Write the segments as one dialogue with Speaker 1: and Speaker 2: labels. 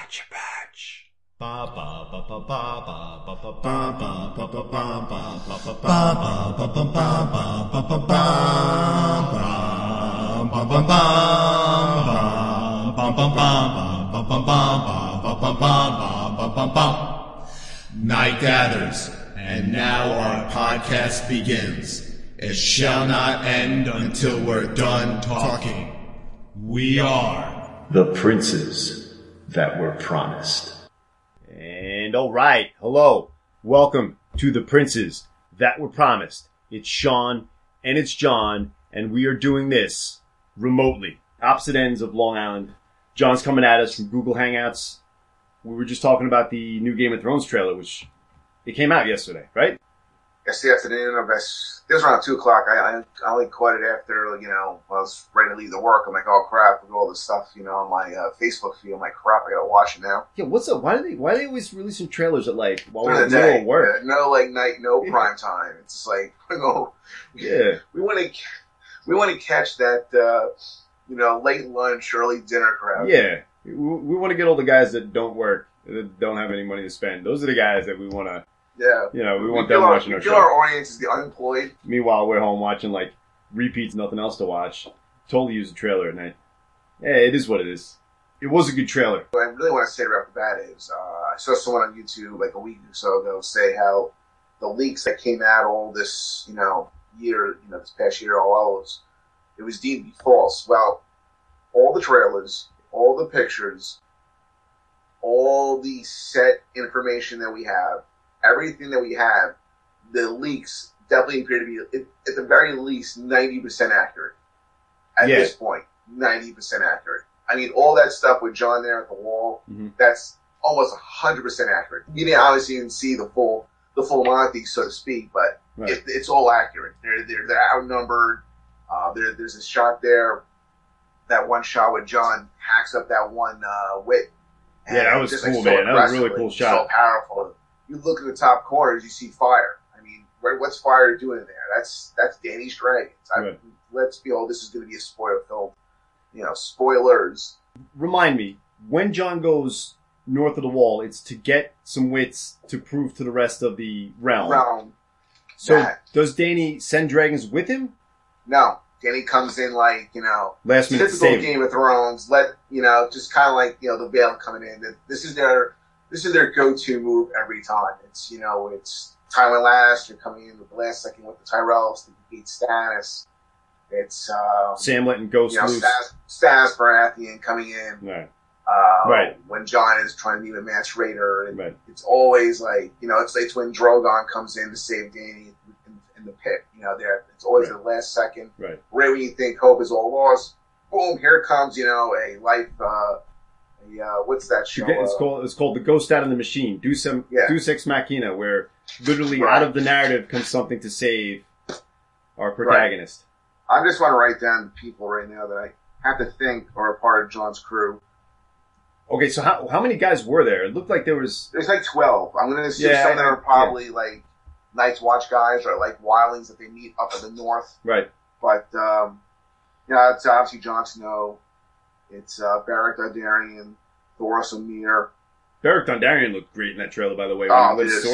Speaker 1: Gotcha Patch.
Speaker 2: Night gathers, and now our podcast begins. It shall not end until we're done talking. We are
Speaker 3: the princes that were promised.
Speaker 1: And alright, hello. Welcome to the Princes That Were Promised. It's Sean and it's John, and we are doing this remotely. Opposite ends of Long Island. John's coming at us from Google Hangouts. We were just talking about the new Game of Thrones trailer, which it came out yesterday, right?
Speaker 4: Yesterday afternoon, it was around 2 o'clock. I only caught it after, I was ready to leave to work. I'm like, oh crap, with all this stuff, on my Facebook feed. I'm like, crap, I gotta watch it now.
Speaker 1: Yeah, what's up? Why are they always releasing trailers at while
Speaker 4: During
Speaker 1: we're in
Speaker 4: the
Speaker 1: the middle
Speaker 4: day.
Speaker 1: of work?
Speaker 4: Yeah, no night, no prime time. It's just like,
Speaker 1: Yeah.
Speaker 4: we want to catch that, late lunch, early dinner crowd.
Speaker 1: Yeah. We want to get all the guys that don't work, that don't have any money to spend. Those are the guys that we want to,
Speaker 4: Yeah.
Speaker 1: we want them watching our
Speaker 4: feel
Speaker 1: show.
Speaker 4: our audience is the unemployed.
Speaker 1: Meanwhile, we're home watching repeats, nothing else to watch. Totally use the trailer at night. Yeah, it is what it is. It was a good trailer.
Speaker 4: What I really want to say right off the bat is, I saw someone on YouTube a week or so ago say how the leaks that came out all this, year, this past year, all those, it was deemed to be false. Well, all the trailers, all the pictures, all the set information that we have, everything that we have, the leaks definitely appear to be, at the very least, 90% accurate. At this point, 90% accurate. I mean, all that stuff with John there at the wall, that's almost 100% accurate. Obviously you didn't see the full Monty, so to speak, but it's all accurate. They're outnumbered. There's a shot there, that one shot with John hacks up that one wit.
Speaker 1: Yeah, that was cool, man. That was a really cool shot.
Speaker 4: So powerful. You look at the top corners, you see fire. I mean, what's fire doing there? That's Dany's Dragons. Let's be all. This is going to be a spoiler film. Spoilers.
Speaker 1: Remind me, when John goes north of the wall, it's to get some wits to prove to the rest of the realm. So does Dany send dragons with him?
Speaker 4: No. Dany comes in last
Speaker 1: minute
Speaker 4: typical Game of Thrones. Just kind of like the Vale coming in. This is their go-to move every time. It's it's Tywin Lannister coming in with the last second with the Tyrells to defeat Stannis. It's
Speaker 1: Sam letting Ghost loose.
Speaker 4: Stannis Baratheon coming in.
Speaker 1: Right.
Speaker 4: When John is trying to meet a Mance Raider, and it's always it's when Drogon comes in to save Dany in the pit. It's always the last second.
Speaker 1: Right
Speaker 4: when you think hope is all lost, boom! Here comes a life. What's that show?
Speaker 1: It's called The Ghost Out of the Machine. Deus Ex Machina, where literally out of the narrative comes something to save our protagonist.
Speaker 4: I just want to write down the people right now that I have to think are a part of John's crew.
Speaker 1: Okay, so how many guys were there? It looked like there's 12.
Speaker 4: I'm going to assume some of them are probably Night's Watch guys or wildlings that they meet up in the north.
Speaker 1: Right.
Speaker 4: But, it's obviously Jon Snow. It's Beric Dondarrion, Thoros Amir.
Speaker 1: Beric Dondarrion looked great in that trailer, by the way.
Speaker 4: I'm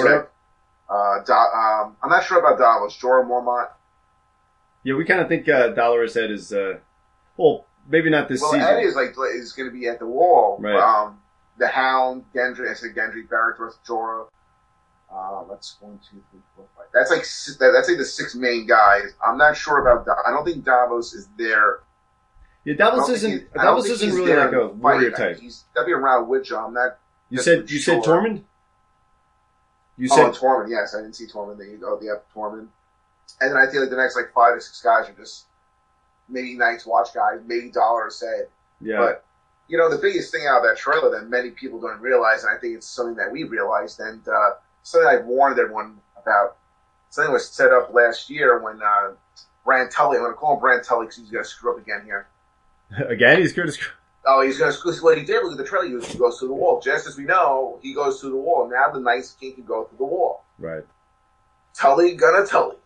Speaker 4: not sure about Davos. Jorah Mormont.
Speaker 1: Yeah, we kind of think Dolorous Ed is, maybe not this season.
Speaker 4: Ed is going to be at the wall.
Speaker 1: Right.
Speaker 4: The Hound, Gendry, Beric, Jorah. That's 1, 2, 3, 4, 5. That's the 6 main guys. I'm not sure about I don't think Davos is there.
Speaker 1: Yeah, Davos isn't really like a warrior type.
Speaker 4: He's definitely around Witcher. I'm not.
Speaker 1: You said Tormund?
Speaker 4: You said Tormund. Yes, I didn't see Tormund. There you go. Tormund. And then I think the next 5 or 6 guys are just maybe Night's Watch guys, maybe Dolorous Ed.
Speaker 1: Yeah.
Speaker 4: But the biggest thing out of that trailer that many people don't realize, and I think it's something that we realized, and something I warned everyone about. Something was set up last year when Bran Tully. I'm going to call him Bran Tully because he's going to screw up again here.
Speaker 1: Again, he's going to screw.
Speaker 4: Oh, he's going to screw. What he did, look at the trailer. He goes through the wall. Just as we know, he goes through the wall. Now the Night's King can go through the wall.
Speaker 1: Right.
Speaker 4: Tully gonna Tully.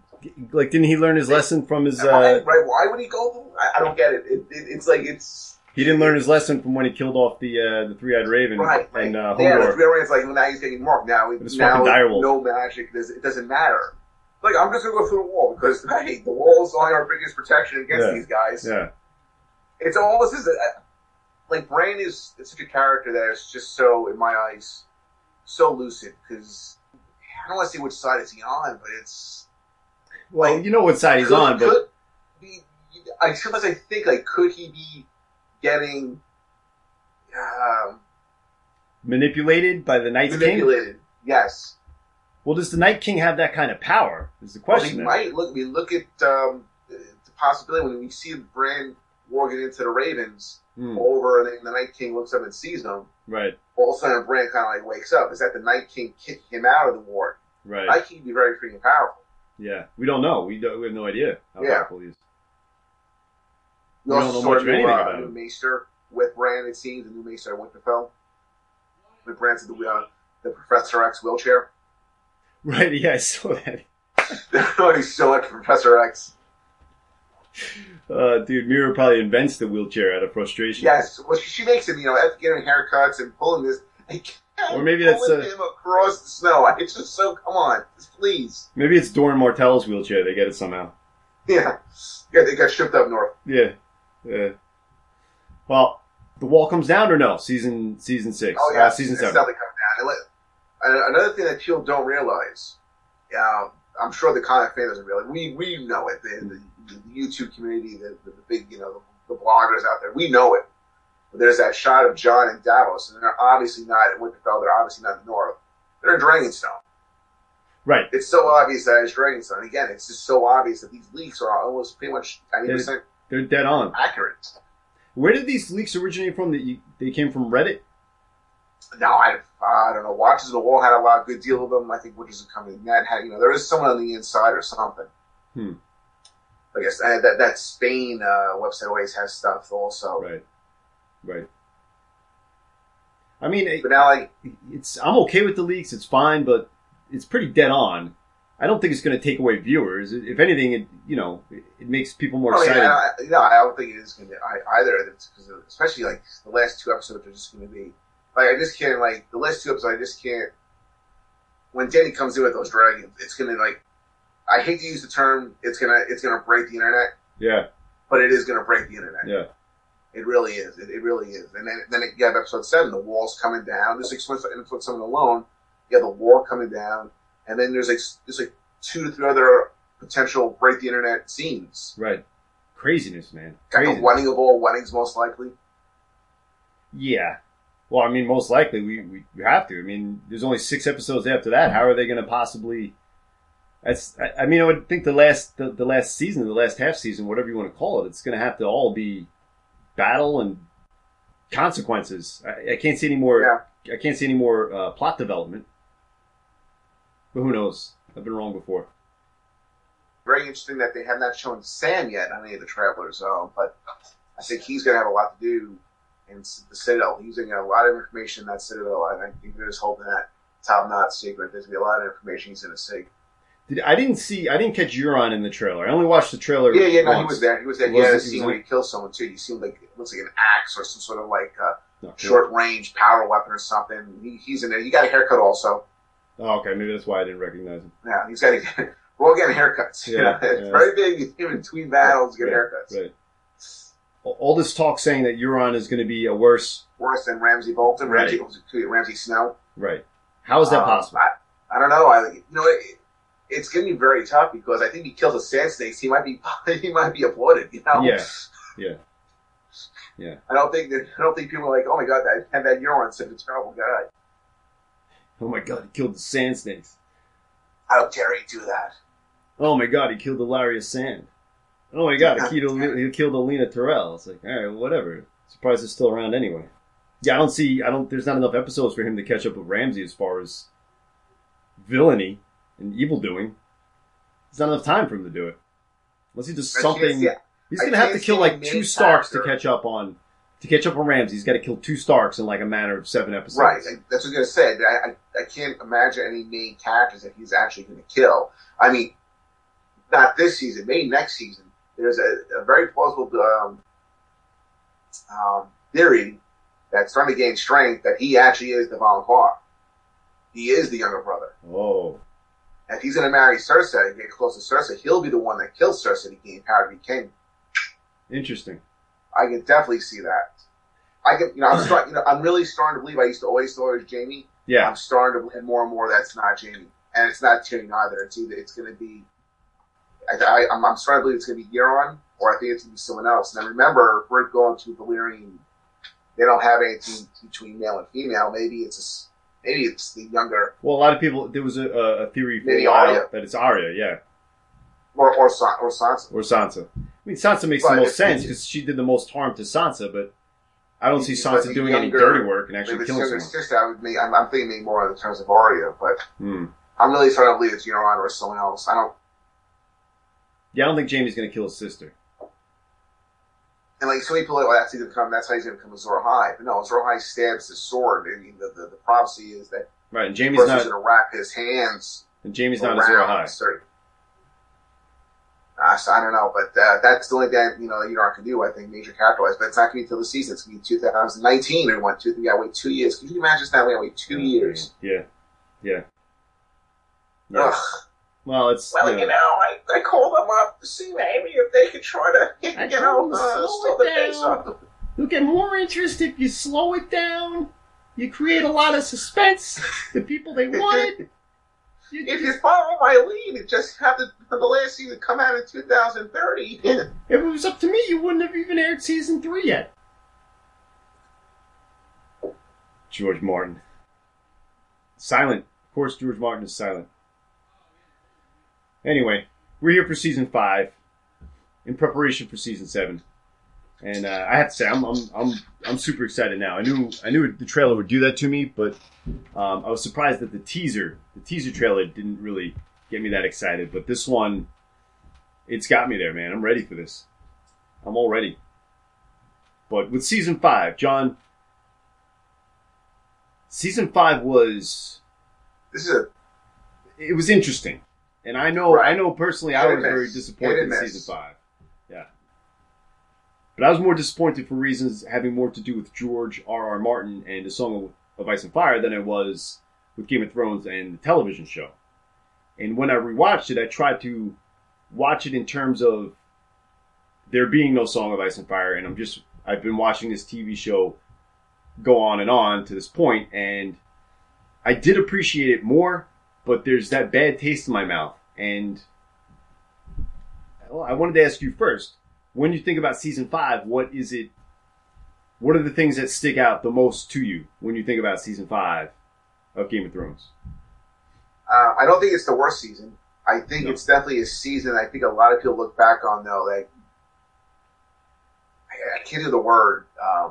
Speaker 1: Didn't he learn his lesson from his?
Speaker 4: Right? Why would he go? I don't get it. It's
Speaker 1: He didn't learn his lesson from when he killed off the three-eyed raven.
Speaker 4: Right.
Speaker 1: And
Speaker 4: yeah,
Speaker 1: Hodor.
Speaker 4: the three-eyed raven's like, well, now he's getting marked. Now
Speaker 1: direwolf.
Speaker 4: no magic. It doesn't matter. Like, I'm just going to go through the wall because, hey, the wall is only our biggest protection against these guys.
Speaker 1: Yeah.
Speaker 4: It's almost as like, Bran is such a character that is just so, in my eyes, so lucid because I don't want to say which side is he on, but it's...
Speaker 1: Well, you know what side he's on, but...
Speaker 4: Sometimes I think, like, could he be getting...
Speaker 1: manipulated by the Night King?
Speaker 4: Manipulated, yes.
Speaker 1: Well, does the Night King have that kind of power? Is the question.
Speaker 4: Well, he might. Look at the possibility when we see Bran walking into the Ravens over, and then the Night King looks up and sees them.
Speaker 1: Right.
Speaker 4: All of a sudden, Bran kind of like wakes up. Is that the Night King kicking him out of the war?
Speaker 1: Right.
Speaker 4: Night King would be very freaking powerful.
Speaker 1: Yeah, we don't know. We have no idea how powerful he is.
Speaker 4: We also saw a new Maester with Bran. It seems the new Maester at Winterfell. With Bran's the Professor X wheelchair.
Speaker 1: Right, yeah, I saw that.
Speaker 4: He's so much Professor X.
Speaker 1: Dude, Mira probably invents the wheelchair out of frustration.
Speaker 4: Yes, well, she makes him, after getting haircuts and pulling this,
Speaker 1: or maybe that's
Speaker 4: him across the snow. It's just so, come on, please.
Speaker 1: Maybe it's Doran Martell's wheelchair. They get it somehow.
Speaker 4: Yeah, they got shipped up north.
Speaker 1: Yeah. Well, the wall comes down or no? Season 6.
Speaker 4: Oh yeah,
Speaker 1: season 7.
Speaker 4: It's definitely coming down. Another thing that people don't realize, I'm sure the comic fan doesn't realize. We know it. The YouTube community, the big, the bloggers out there, we know it. But there's that shot of Jon and Davos, and they're obviously not at Winterfell. They're obviously not in the North. They're in Dragonstone.
Speaker 1: Right.
Speaker 4: It's so obvious that it's Dragonstone. Again, it's just so obvious that these leaks are almost pretty much 90%
Speaker 1: they're dead on
Speaker 4: accurate.
Speaker 1: Where did these leaks originate from? They came from Reddit?
Speaker 4: No, I don't know. Watchers of the Wall had a good deal of them. I think Witches of Coming Net had, there is someone on the inside or something. I guess that Spain website always has stuff also.
Speaker 1: Right. I mean,
Speaker 4: but now,
Speaker 1: I'm okay with the leaks. It's fine, but it's pretty dead on. I don't think it's going to take away viewers. If anything, it makes people more excited.
Speaker 4: Yeah, I don't think it is going to either. Because especially the last 2 episodes are just going to be I just can't the last 2 episodes. I just can't. When Danny comes in with those dragons, it's going to I hate to use the term. It's gonna break the internet. Yeah. But it is going to break the internet. Yeah. It really is. It really is. And then you have episode 7. The wall's coming down. There's episode 7 alone. You have the wall coming down. And then there's 2 to 3 other potential break the internet scenes.
Speaker 1: Right. Craziness, man.
Speaker 4: Got the wedding of all weddings, most likely.
Speaker 1: Yeah. Well, I mean, most likely we have to. I mean, there's only 6 episodes after that. How are they going to possibly? I would think the last season, the last half season, whatever you want to call it, it's going to have to all be battle and consequences. I can't see any more. Yeah. I can't see any more plot development. But who knows? I've been wrong before.
Speaker 4: Very interesting that they have not shown Sam yet on any of the Travelers, but I think he's going to have a lot to do in the Citadel. He's going to get a lot of information in that Citadel, and I think they're just holding that top-notch secret. There's going to be a lot of information he's going to see.
Speaker 1: I didn't catch Euron in the trailer. I only watched the trailer.
Speaker 4: Yeah, no, he was there. He was there. He had a scene where he kills someone too. He seemed like it looks like an axe or some sort of short-range power weapon or something. He's in there. He got a haircut also.
Speaker 1: Oh, okay. Maybe that's why I didn't recognize him.
Speaker 4: Yeah, he's got. We're all getting haircuts. Yeah, it's very big in between battles. Get haircuts. Right.
Speaker 1: All this talk saying that Euron is going to be worse
Speaker 4: than Ramsay Bolton, Ramsay Snow.
Speaker 1: Right. How is that possible?
Speaker 4: I don't know. It's going to be very tough because I think he kills a sand snake. He might be applauded. Yeah. I don't think people are like, oh my god, that Euron's such a terrible guy.
Speaker 1: Oh my god, he killed the sand snakes.
Speaker 4: How dare he do that?
Speaker 1: Oh my god, he killed Ilaria Sand. Oh my god, he killed Alina Tyrell. It's like, alright, whatever. Surprised it's still around anyway. Yeah, there's not enough episodes for him to catch up with Ramsay as far as villainy and evil doing. There's not enough time for him to do it. Unless he does something. He's going to have to kill 2 Starks to catch up on Ramsay. He's got to kill 2 Starks in a matter of 7 episodes.
Speaker 4: Right. That's what I was going to say. I can't imagine any main characters that he's actually going to kill. I mean, not this season, maybe next season. There's a very plausible theory that's starting to gain strength that he actually is the Valonqar. He is the younger brother.
Speaker 1: Oh.
Speaker 4: If he's going to marry Cersei and get close to Cersei, he'll be the one that kills Cersei to gain power to be king.
Speaker 1: Interesting.
Speaker 4: I can definitely see that. I'm really starting to believe. I used to always thought it was Jaime.
Speaker 1: Yeah.
Speaker 4: I'm starting to believe more and more that's not Jaime, and it's not Tyrion either. It's going to be. I'm starting to believe it's going to be Euron, or I think it's going to be someone else. And then remember, we're going to Valyrian. They don't have anything between male and female. Maybe it's the younger.
Speaker 1: Well, a lot of people. There was a theory for
Speaker 4: maybe
Speaker 1: a while
Speaker 4: Arya.
Speaker 1: that it's Arya. Yeah.
Speaker 4: Or Sansa.
Speaker 1: Or Sansa. I mean, Sansa makes the most sense because she did the most harm to Sansa, but I don't see Sansa doing any dirty work and actually killing someone.
Speaker 4: Sister, I'm thinking maybe more in terms of Arya, but I'm really starting to believe it's Euron or someone else. I don't think
Speaker 1: Jaime's going to kill his sister.
Speaker 4: And like so many people, that's how he's going to become Azor Ahai. But no, Azor Ahai stabs his sword. I mean, the prophecy is that
Speaker 1: right, and Jaime's not
Speaker 4: going to wrap his hands.
Speaker 1: And Jaime's not Azor Ahai.
Speaker 4: I don't know, but that's the only thing Euron can do. I think major character-wise, but it's not going to be until the season. It's going to be 2019. We got to wait 2 years. Can you imagine that? We got to wait 2 years.
Speaker 1: Yeah.
Speaker 4: Ugh.
Speaker 1: Well, it's
Speaker 4: I called them up to see maybe if they could try to slow the pace up.
Speaker 1: You'll get more interest if you slow it down. You create a lot of suspense. The people they wanted.
Speaker 4: If you follow my lead and just have the last season come out in 2030.
Speaker 1: If it was up to me, you wouldn't have even aired season 3 yet. George Martin. Silent. Of course, George Martin is silent. Anyway, we're here for season 5, in preparation for season 7, and I have to say I'm super excited now. I knew the trailer would do that to me, but I was surprised that the teaser trailer didn't really get me that excited. But this one, it's got me there, man. I'm ready for this. I'm all ready. But with season 5, John, season 5 was it was interesting. And I know personally I was very disappointed in season 5. Yeah. But I was more disappointed for reasons having more to do with George R.R. Martin and A Song of Ice and Fire than it was with Game of Thrones and the television show. And when I rewatched it, I tried to watch it in terms of there being no Song of Ice and Fire, and I've been watching this TV show go on to this point, and I did appreciate it more. But there's that bad taste in my mouth. And I wanted to ask you first, when you think about season 5, what are the things that stick out the most to you when you think about season 5 of Game of Thrones?
Speaker 4: I don't think it's the worst season. I think it's definitely a season I think a lot of people look back on, though. Like, I can't do the word.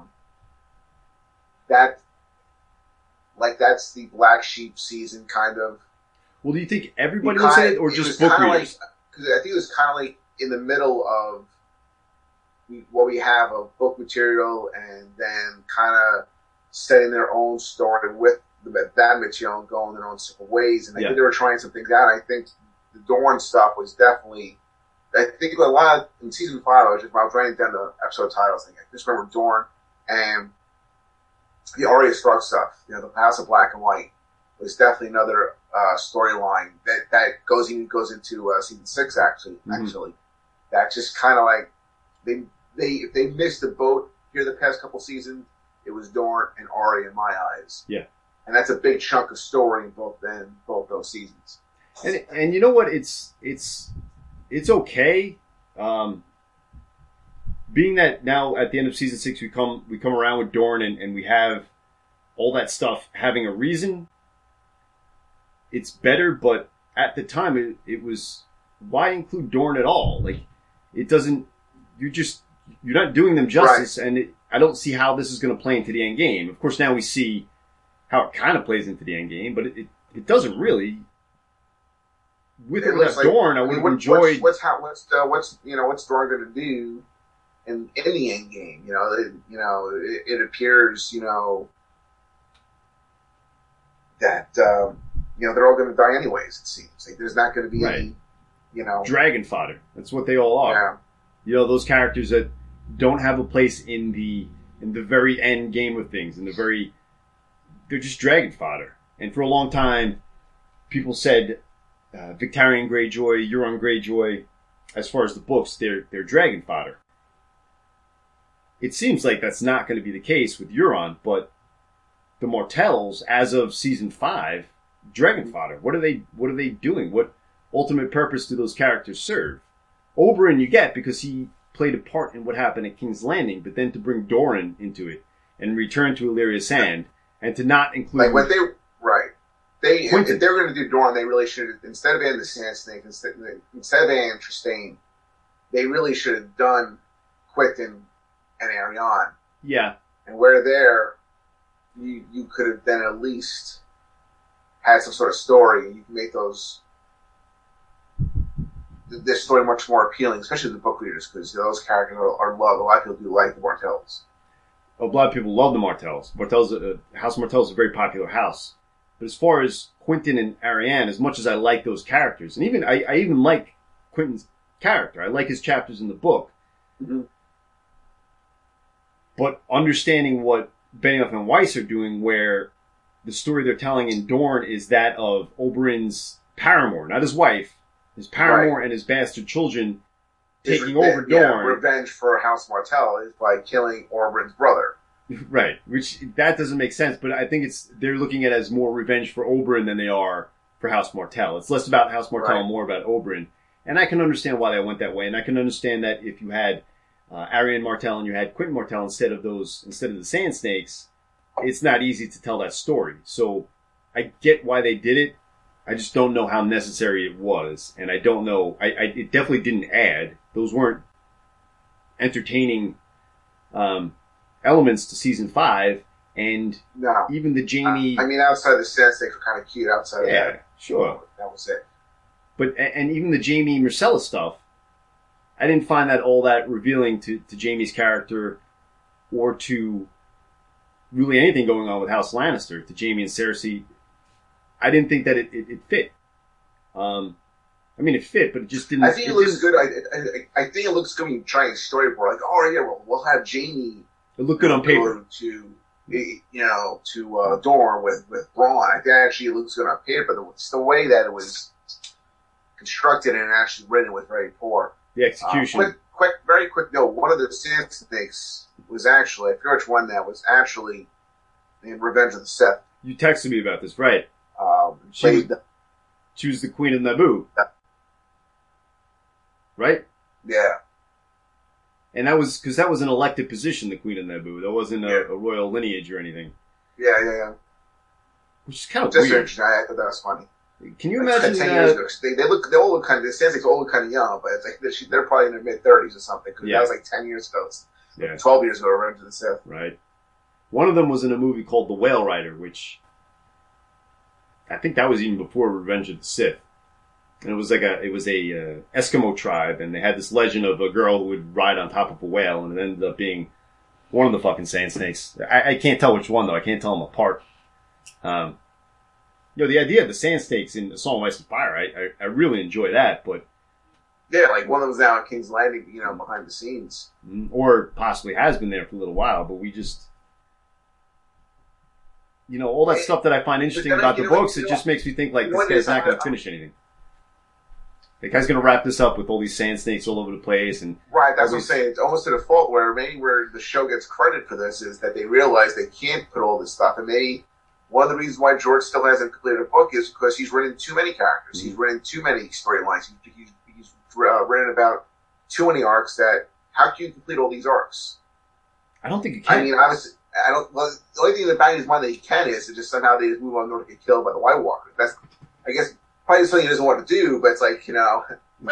Speaker 4: That's the black sheep season, kind of.
Speaker 1: Well, do you think everybody looks at it, or just book readers?
Speaker 4: Because I think it was kind of like in the middle of what we have of book material, and then kind of setting their own story with that material and going their own separate ways. And I think they were trying some things out. I think the Dorne stuff was definitely. I think a lot of, in season 5, I was writing down the episode titles. I just remember Dorne and the Arya Stark stuff. The House of Black and White was definitely another storyline that goes into season 6 actually. That just kind of like if they missed the boat here the past couple seasons, it was Dorne and Arya in my eyes.
Speaker 1: Yeah, and
Speaker 4: that's a big chunk of story in both those seasons.
Speaker 1: And you know what? It's okay. Being that now at the end of season 6 we come around with Dorne and we have all that stuff having a reason. It's better, but at the time it was, why include Dorne at all? Like, it doesn't, you're not doing them justice, right. And I don't see how this is going to play into the end game. Of course, now we see how it kind of plays into the end game, but it doesn't really. With or without Dorne, I would have enjoyed.
Speaker 4: What's Dorne going to do in the end game? It appears that they're all going to die anyways. It seems like there's not going to be any,
Speaker 1: dragon fodder. That's what they all are.
Speaker 4: Yeah.
Speaker 1: Those characters that don't have a place in the very end game of things. They're just dragon fodder. And for a long time, people said Victarion Greyjoy, Euron Greyjoy, as far as the books, they're dragon fodder. It seems like that's not going to be the case with Euron, but the Martells, as of season 5, dragon fodder. What are they doing? What ultimate purpose do those characters serve? Oberyn you get because he played a part in what happened at King's Landing, but then to bring Doran into it and return to Illyria Sand and to not include
Speaker 4: if they're going to do Doran, they really should, instead of adding the Sand Snake, instead of adding Trystane, they really should have done Quentin and Arianne.
Speaker 1: Yeah.
Speaker 4: And where there, you could have then at least had some sort of story, and you can make this story much more appealing, especially to the book readers, because those characters are loved. A lot of people do like the Martells.
Speaker 1: A lot of people love the Martells. House Martell is a very popular house. But as far as Quentin and Arianne, as much as I like those characters, and even I even like Quentin's character. I like his chapters in the book.
Speaker 4: Mm-hmm.
Speaker 1: But understanding what Benioff and Weiss are doing, where the story they're telling in Dorne is that of Oberyn's paramour, not his wife, his paramour and his bastard children taking over Dorne.
Speaker 4: Yeah, revenge for House Martell is by killing Oberyn's brother.
Speaker 1: Right, which that doesn't make sense, but I think they're looking at it as more revenge for Oberyn than they are for House Martell. It's less about House Martell and more about Oberyn. And I can understand why they went that way, and I can understand that if you had Arianne Martell and you had Quentin Martell instead of the Sand Snakes, it's not easy to tell that story. So I get why they did it. I just don't know how necessary it was, and I don't know. It definitely didn't add. Those weren't entertaining elements to season 5, and even the Jaime.
Speaker 4: I mean, outside the Sand Snakes were kind of cute. Outside of that,
Speaker 1: yeah, sure,
Speaker 4: that was it.
Speaker 1: But and even the Jaime Myrcella stuff, I didn't find that all that revealing to Jaime's character, or to really anything going on with House Lannister, to Jaime and Cersei. I didn't think that it fit. I mean, it fit, but it just didn't.
Speaker 4: I think it looks good. I think it looks good when you try and storyboard. Like, oh yeah, we'll have Jaime.
Speaker 1: It looked good on paper.
Speaker 4: To Dorne with Bronn. I think actually it looks good on paper. It's the way that it was constructed and actually written was very poor.
Speaker 1: The execution.
Speaker 4: Very quick note. One of the Sand Snakes was actually, I forget which one that was, actually in Revenge of the Sith.
Speaker 1: You texted me about this, right? She was the Queen of Naboo. Right?
Speaker 4: Yeah.
Speaker 1: And that was, because that was an elected position, the Queen of Naboo. That wasn't a royal lineage or anything.
Speaker 4: Yeah.
Speaker 1: Which is kind of
Speaker 4: just
Speaker 1: weird.
Speaker 4: Interesting. I thought that was funny.
Speaker 1: Can you imagine
Speaker 4: 10 years ago, they all look kind of, the Sand Snakes all look kind of young, but it's like they're probably in their mid-30s or something, because that was like 10 years ago. 12 years ago, Revenge of the Sith.
Speaker 1: Right. One of them was in a movie called The Whale Rider, which I think that was even before Revenge of the Sith. And it was a Eskimo tribe, and they had this legend of a girl who would ride on top of a whale, and it ended up being one of the fucking Sand Snakes. I can't tell which one, though. I can't tell them apart. The idea of the Sand Snakes in A Song of Ice and Fire, I really enjoy that, but...
Speaker 4: Yeah, like one of them's now at King's Landing, behind the scenes.
Speaker 1: Or possibly has been there for a little while, but we just... all that stuff that I find interesting about the books, it just makes me think, like, this guy's not going to finish anything. The guy's going to wrap this up with all these Sand Snakes all over the place. And
Speaker 4: right, that's what I'm saying. It's almost to the fault where the show gets credit for this is that they realize they can't put all this stuff. And one of the reasons why George still hasn't completed a book is because he's written too many characters. Mm-hmm. He's written too many storylines. He's written about too many arcs that, how can you complete all these arcs?
Speaker 1: I don't think you can.
Speaker 4: I mean, obviously, the only thing in the back of his mind that he can is just somehow they just move on to get killed by the White Walkers. That's, I guess, probably something he doesn't want to do, but it's like, at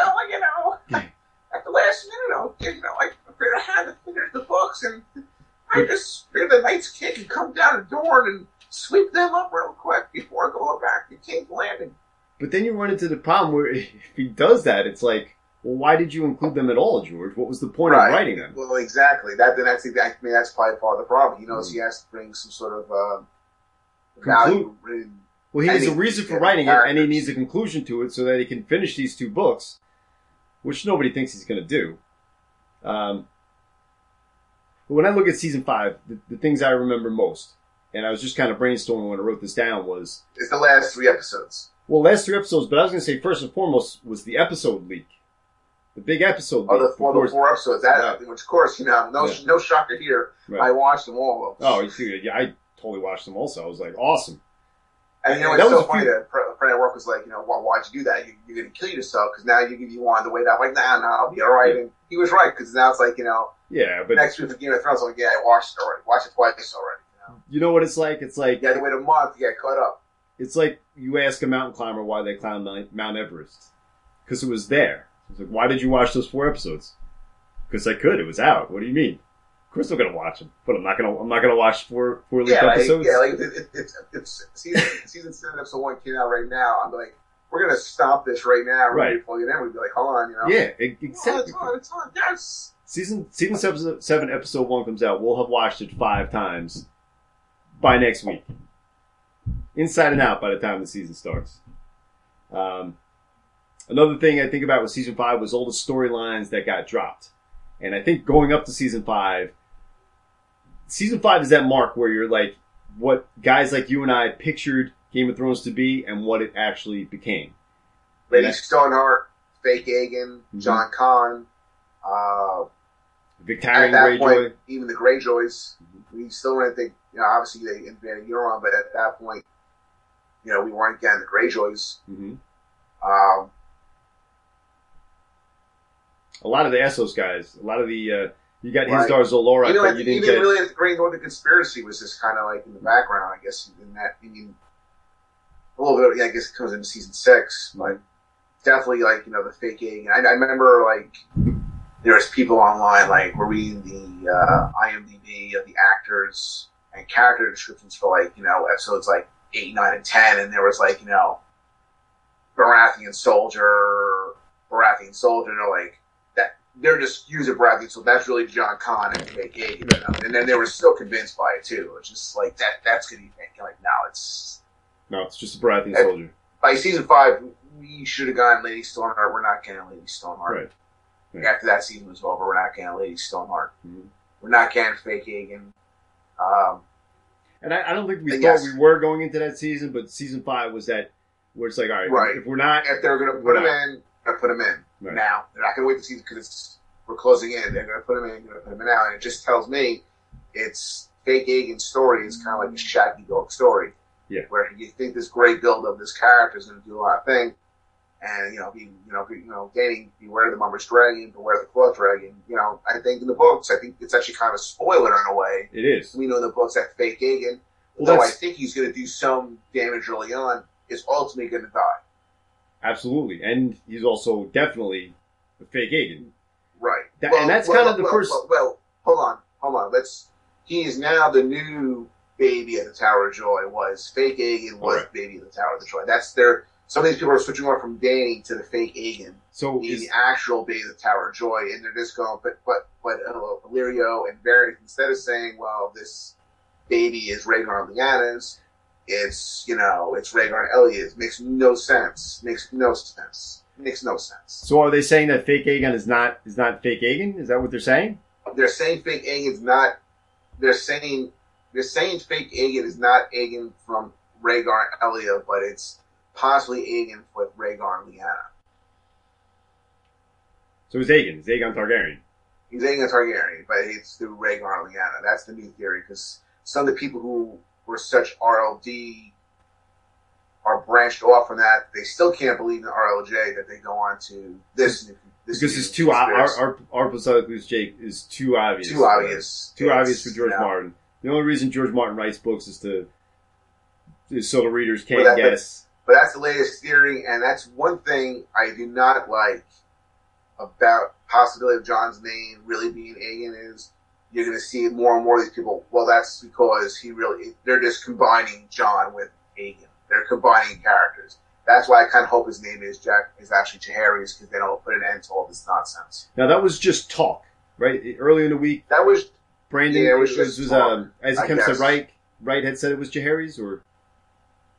Speaker 4: the last minute, I figured I had to finish the books, and I just figured the Night's King can come down to Dorne and sweep them up real quick before going back to King's Landing.
Speaker 1: But then you run into the problem where if he does that, it's like, well, why did you include them at all, George? What was the point of writing them?
Speaker 4: Well, exactly. That's probably part of the problem. He has to bring some sort of value.
Speaker 1: Well, he has a reason for writing it, and he needs a conclusion to it so that he can finish these 2 books, which nobody thinks he's going to do. But when I look at season 5, the things I remember most, and I was just kind of brainstorming when I wrote this down was...
Speaker 4: It's the last 3 episodes.
Speaker 1: Well, last 3 episodes, but I was going to say first and foremost was the episode leak. The big episode leak.
Speaker 4: Oh, the 4 episodes. That, which, of course, no shocker here.
Speaker 1: Right.
Speaker 4: I watched them all.
Speaker 1: Oh, yeah, I totally watched them also. I was like, awesome.
Speaker 4: And it's so funny that a friend at work was like, why'd you do that? You're going to kill yourself because now you wanted to wait out. Like, nah, I'll be all right. And he was right because now it's like,
Speaker 1: yeah, but
Speaker 4: next week for Game of Thrones, I'm like, yeah, I watched it already. Watched it twice already.
Speaker 1: You know what it's like? It's like
Speaker 4: you had to wait a month to get caught up.
Speaker 1: It's like you ask a mountain climber why they climbed Mount Everest because it was there. It's like, why did you watch those 4 episodes? Because I could. It was out. What do you mean? Of course I'm gonna watch them, but I'm not gonna watch 4 leaked episodes.
Speaker 4: It's season 7 episode 1 came out right now. I'm like, we're gonna stop this right now.
Speaker 1: Right.
Speaker 4: Before you then we'd be like, hold on,
Speaker 1: Yeah, exactly.
Speaker 4: It's on. Yes.
Speaker 1: Season 7 episode 1 comes out. We'll have watched it 5 times by next week, inside and out by the time the season starts. Another thing I think about with season 5 was all the storylines that got dropped, and I think going up to season 5 is that mark where you're like, what guys like you and I pictured Game of Thrones to be and what it actually became.
Speaker 4: Lady Stoneheart, Fake Aegon, John Conn,
Speaker 1: Victarion
Speaker 4: at that
Speaker 1: Greyjoy.
Speaker 4: point, even the Greyjoys. We still didn't think, obviously they invented Euron, but at that point, we weren't getting the Greyjoys.
Speaker 1: Mm-hmm. A lot of the Essos guys, a lot of the, you got Hizdahr Zolora, but you didn't get...
Speaker 4: really at the Grey Northern Conspiracy was just kind of like in the background, I guess, a little bit, I guess it comes into season 6, but definitely the fake Aegon. I remember there was people online were reading the IMDb of the actors and character descriptions for episodes 8, 9, and 10, and there was Baratheon soldier, and they're like that they're just using Baratheon, so that's really John Conn and fake Aegon, and then they were still convinced by it too. It's just that's gonna be fake.
Speaker 1: No, it's just a Baratheon soldier.
Speaker 4: By season 5, we should have gotten Lady Stoneheart. We're not getting Lady Stoneheart.
Speaker 1: Right.
Speaker 4: After that season was over, we're not getting Lady Stoneheart.
Speaker 1: Mm-hmm.
Speaker 4: We're not getting fake Aegon.
Speaker 1: And I don't think we thought we were going into that season, but season 5 was that where it's like, all right, if we're not...
Speaker 4: If they're going to put them in, they're going to put them in now. They're not going to wait the season because we're closing in. They're going to put them in, going to put them in now. And it just tells me it's fake Aegon's story is kind of like a Shaggy Dog story.
Speaker 1: Yeah.
Speaker 4: Where you think this great build of this character is going to do a lot of things. And, gaining beware the Mummer's Dragon, beware the Claw Dragon. I think in the books, it's actually kind of a spoiler in a way.
Speaker 1: It is.
Speaker 4: We know in the books that fake Aegon, though I think he's going to do some damage early on, is ultimately going to die.
Speaker 1: Absolutely. And he's also definitely a fake Aegon.
Speaker 4: Right.
Speaker 1: And that's kind of the first...
Speaker 4: Well, hold on. He is now the new baby at the Tower of Joy. Fake Aegon was baby at the Tower of Joy. That's their... Some of these people are switching over from Dany to the fake Aegon.
Speaker 1: So
Speaker 4: the actual baby of the Tower of Joy, and they're just going, but Illyrio and Varys, instead of saying, well, this baby is Rhaegar and Lyanna's, it's Rhaegar and Elliott's. Makes no sense.
Speaker 1: So are they saying that fake Aegon is not fake Aegon? Is that what they're saying?
Speaker 4: They're saying fake Aegon's not. They're saying fake Aegon is not Aegon from Rhaegar and Elliott, but it's possibly Aegon with Rhaegar and Lyanna.
Speaker 1: So it's Aegon. It's Aegon Targaryen.
Speaker 4: He's Aegon Targaryen, but it's through Rhaegar and Lyanna. That's the new theory, because some of the people who were such RLD are branched off from that. They still can't believe in RLJ that they go on to this
Speaker 1: because it's too our Pacificus Jake is too obvious.
Speaker 4: Too obvious.
Speaker 1: Too obvious for George Martin. The only reason George Martin writes books is so the readers can't guess.
Speaker 4: But that's the latest theory, and that's one thing I do not like about possibility of Jon's name really being Aegon is you're going to see more and more of these people. Well, that's because they're just combining Jon with Aegon. They're combining characters. That's why I kind of hope his name is actually Jaehaerys, because then it'll put an end to all this nonsense.
Speaker 1: Now that was just talk, right? Early in the week,
Speaker 4: that was
Speaker 1: Brandon. Yeah, it was as it comes to Wright had said it was Jaehaerys, or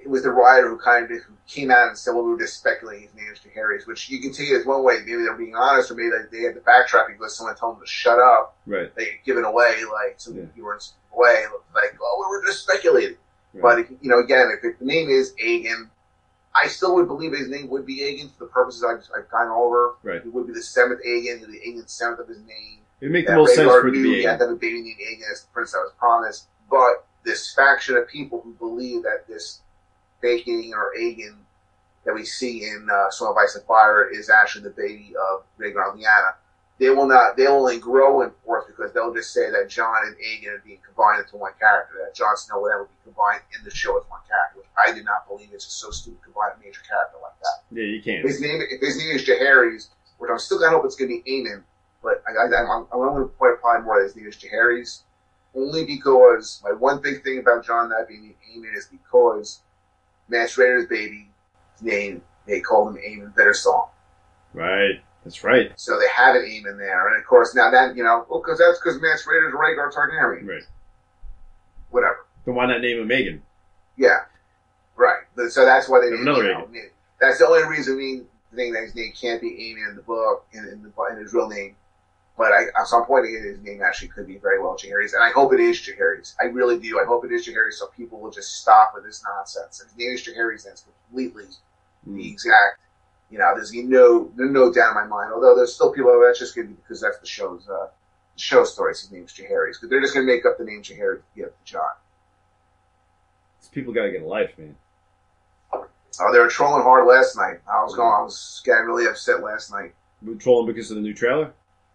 Speaker 4: it was the writer who who came out and said, well, we were just speculating his name is Jaehaerys, which you can take it as one way. Maybe they're being honest, or maybe they had to backtrack because someone told them to shut up.
Speaker 1: Right.
Speaker 4: They had given away, so you weren't away. Like, oh, we were just speculating. Right. But, again, if the name is Aegon, I still would believe his name would be Aegon for the purposes I've gone over.
Speaker 1: Right.
Speaker 4: It would be the 7th Aegon, the Aegon 7th of his name.
Speaker 1: It would make the most sense for it to be Aegon.
Speaker 4: He had to have a baby named Aegon as the prince that was promised. But this faction of people who believe that this fake Aegon or Aegon that we see in Song of Ice and Fire is actually the baby of Rhaegar and Lyanna. They'll only grow in force because they'll just say that Jon and Aegon are being combined into one character, that Jon Snow would ever be combined in the show as one character, which I do not believe. It's just so stupid to combine a major character like that.
Speaker 1: Yeah, you can't.
Speaker 4: If his name is Jaehaerys, which I'm still going to hope it's going to be Aemon, but I'm going to point probably more that his name is Jaehaerys, only because my one big thing about Jon not being Aemon is because Mance Rayder's baby, his name, they called him Aemon Bittersong.
Speaker 1: Right. That's right.
Speaker 4: So they have an Aemon there. And of course, now that, because that's because Mance Rayder's Rhaegar Targaryen.
Speaker 1: Right.
Speaker 4: Whatever.
Speaker 1: Then why not name him Megan?
Speaker 4: Yeah. Right. So that's why they named
Speaker 1: another
Speaker 4: him. That's the only reason that his name can't be Aemon in the book, in his real name. But so I'm pointing at his name actually could be very well Jaehaerys. And I hope it is Jaehaerys. I really do. I hope it is Jaehaerys so people will just stop with this nonsense. If his name is Jaehaerys, that's completely the exact. There's no doubt in my mind. Although there's still people that's just going to be because that's the show story. His name's Jaehaerys because they're just going to make up the name Jaehaerys to give to Jon.
Speaker 1: These people got to get a life, man.
Speaker 4: Oh, they were trolling hard last night. I was getting really upset last night.
Speaker 1: We were trolling because of the new trailer?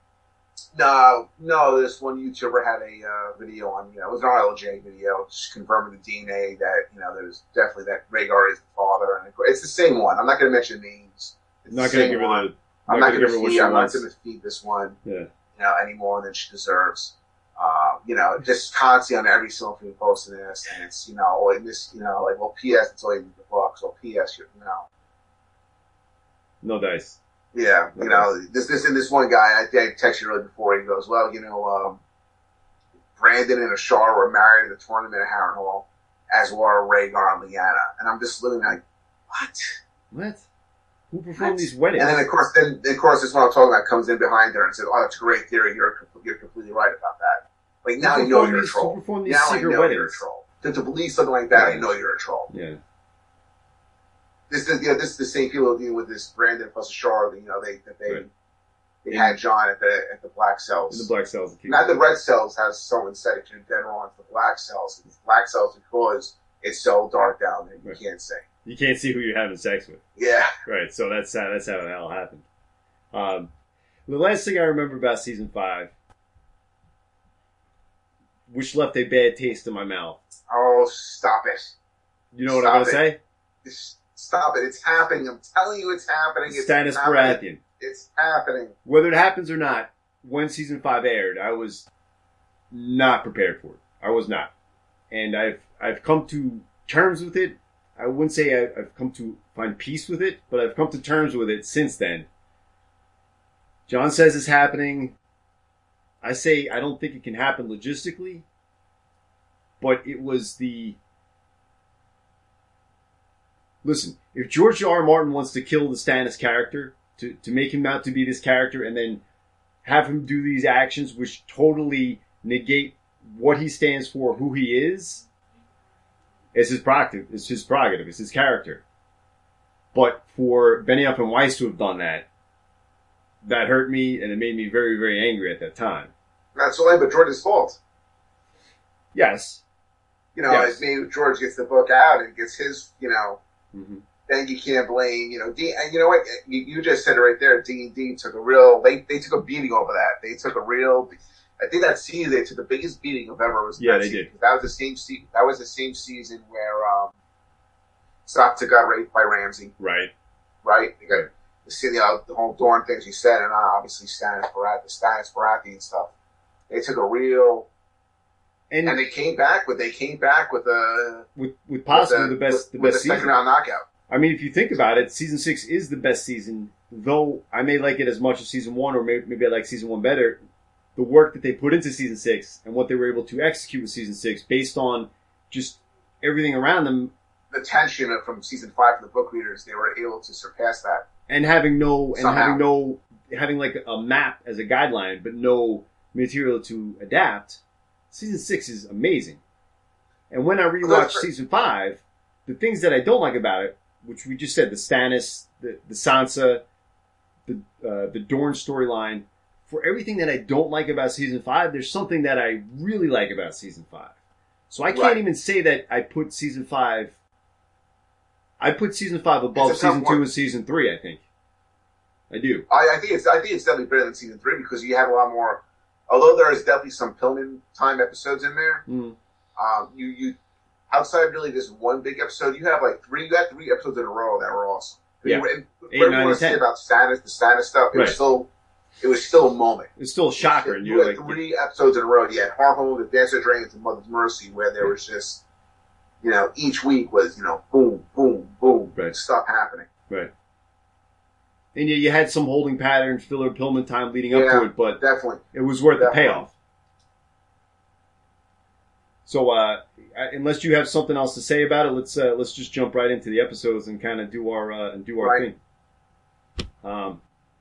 Speaker 4: No. This one YouTuber had a video on, it was an RLJ video, just confirming the DNA that, there's definitely that Rhaegar is the father. And it's the same one. I'm not going to mention names. It's
Speaker 1: not going to give her
Speaker 4: one. I'm not going to feed this one, any more than she deserves. Just constantly on every single thing posting this, and it's, P.S. it's all in the book, so P.S.
Speaker 1: No dice.
Speaker 4: Yeah, this one guy, I texted you earlier before, he goes, Brandon and Ashara were married at the tournament at Harrenhal, as were Rhaegar and Lyanna. And I'm just living like,
Speaker 1: what? Who performed these weddings?
Speaker 4: And then, of course, this one I'm talking about comes in behind her and says, oh, that's a great theory, you're completely right about that. Like, now I know you're a troll. Now I know you're a troll. To believe something like that, I know you're a troll.
Speaker 1: Yeah.
Speaker 4: This is the same people dealing with this Brandon plus Ashara. They had Jon at the black cells.
Speaker 1: In the black cells.
Speaker 4: Not the red cells, has someone said it to dead wrong. It's the black cells. It's black cells because it's so dark down there you can't see.
Speaker 1: You can't see who you're having sex with.
Speaker 4: Yeah.
Speaker 1: Right. So that's how the hell happened. The last thing I remember about season 5, which left a bad taste in my mouth.
Speaker 4: Oh, stop it!
Speaker 1: You know what I'm going to say?
Speaker 4: Stop it! It's happening. I'm telling you, it's happening.
Speaker 1: Stannis Baratheon.
Speaker 4: It's happening.
Speaker 1: Whether it happens or not, when season 5 aired, I was not prepared for it. I was not, and I've come to terms with it. I wouldn't say I've come to find peace with it, but I've come to terms with it since then. Jon says it's happening. I say I don't think it can happen logistically, but it was the... Listen, if George R. R. Martin wants to kill the Stannis character, to make him out to be this character, and then have him do these actions which totally negate what he stands for, who he is, it's his prerogative, it's his character. But for Benioff and Weiss to have done that hurt me, and it made me very, very angry at that time.
Speaker 4: Not solely, but George's fault.
Speaker 1: Yes.
Speaker 4: Yes. Maybe George gets the book out and gets his,
Speaker 1: mm-hmm.
Speaker 4: Then you can't blame, Dean, and you know what, you just said it right there, Dean took a real, they took a beating over that. They took a real, I think that season they took the biggest beating of ever was
Speaker 1: they did.
Speaker 4: That was the same season where, Sansa got raped by Ramsay.
Speaker 1: Right.
Speaker 4: They got, the whole Dorne things he said, and obviously Stannis Baratheon stuff. They took a real, and they came back with
Speaker 1: possibly the best season.
Speaker 4: Second round knockout.
Speaker 1: I mean, if you think about it, season 6 is the best season, though I may like it as much as season 1, or maybe I like season 1 better. The work that they put into season 6 and what they were able to execute with season 6 based on just everything around them
Speaker 4: the tension from season 5 for the book readers, they were able to surpass that.
Speaker 1: And having like a map as a guideline, but no material to adapt. Season 6 is amazing. And when I rewatched season 5, the things that I don't like about it, which we just said, the Stannis, the Sansa, the Dorne storyline, for everything that I don't like about season 5, there's something that I really like about season 5. So I can't even say that I put season 5 above season 2 and season 3, I think. I do.
Speaker 4: I think it's definitely better than season 3 because you have a lot more. Although there is definitely some Pillman time episodes in there, you outside of really this one big episode, you have three episodes in a row that were awesome.
Speaker 1: Yeah.
Speaker 4: Whatever you want to say about Stannis, the Stannis stuff, it was still a moment.
Speaker 1: It's still a shocker.
Speaker 4: You had 3 episodes in a row. You had Harhome, the Dance of Dragons, and Mother's Mercy, where there was just, each week was, boom, boom, boom, stuff happening.
Speaker 1: Right. And you had some holding pattern, filler, Pillman time leading up to it, but
Speaker 4: definitely.
Speaker 1: It was worth the payoff. So, unless you have something else to say about it, let's just jump right into the episodes and kind of do our thing. All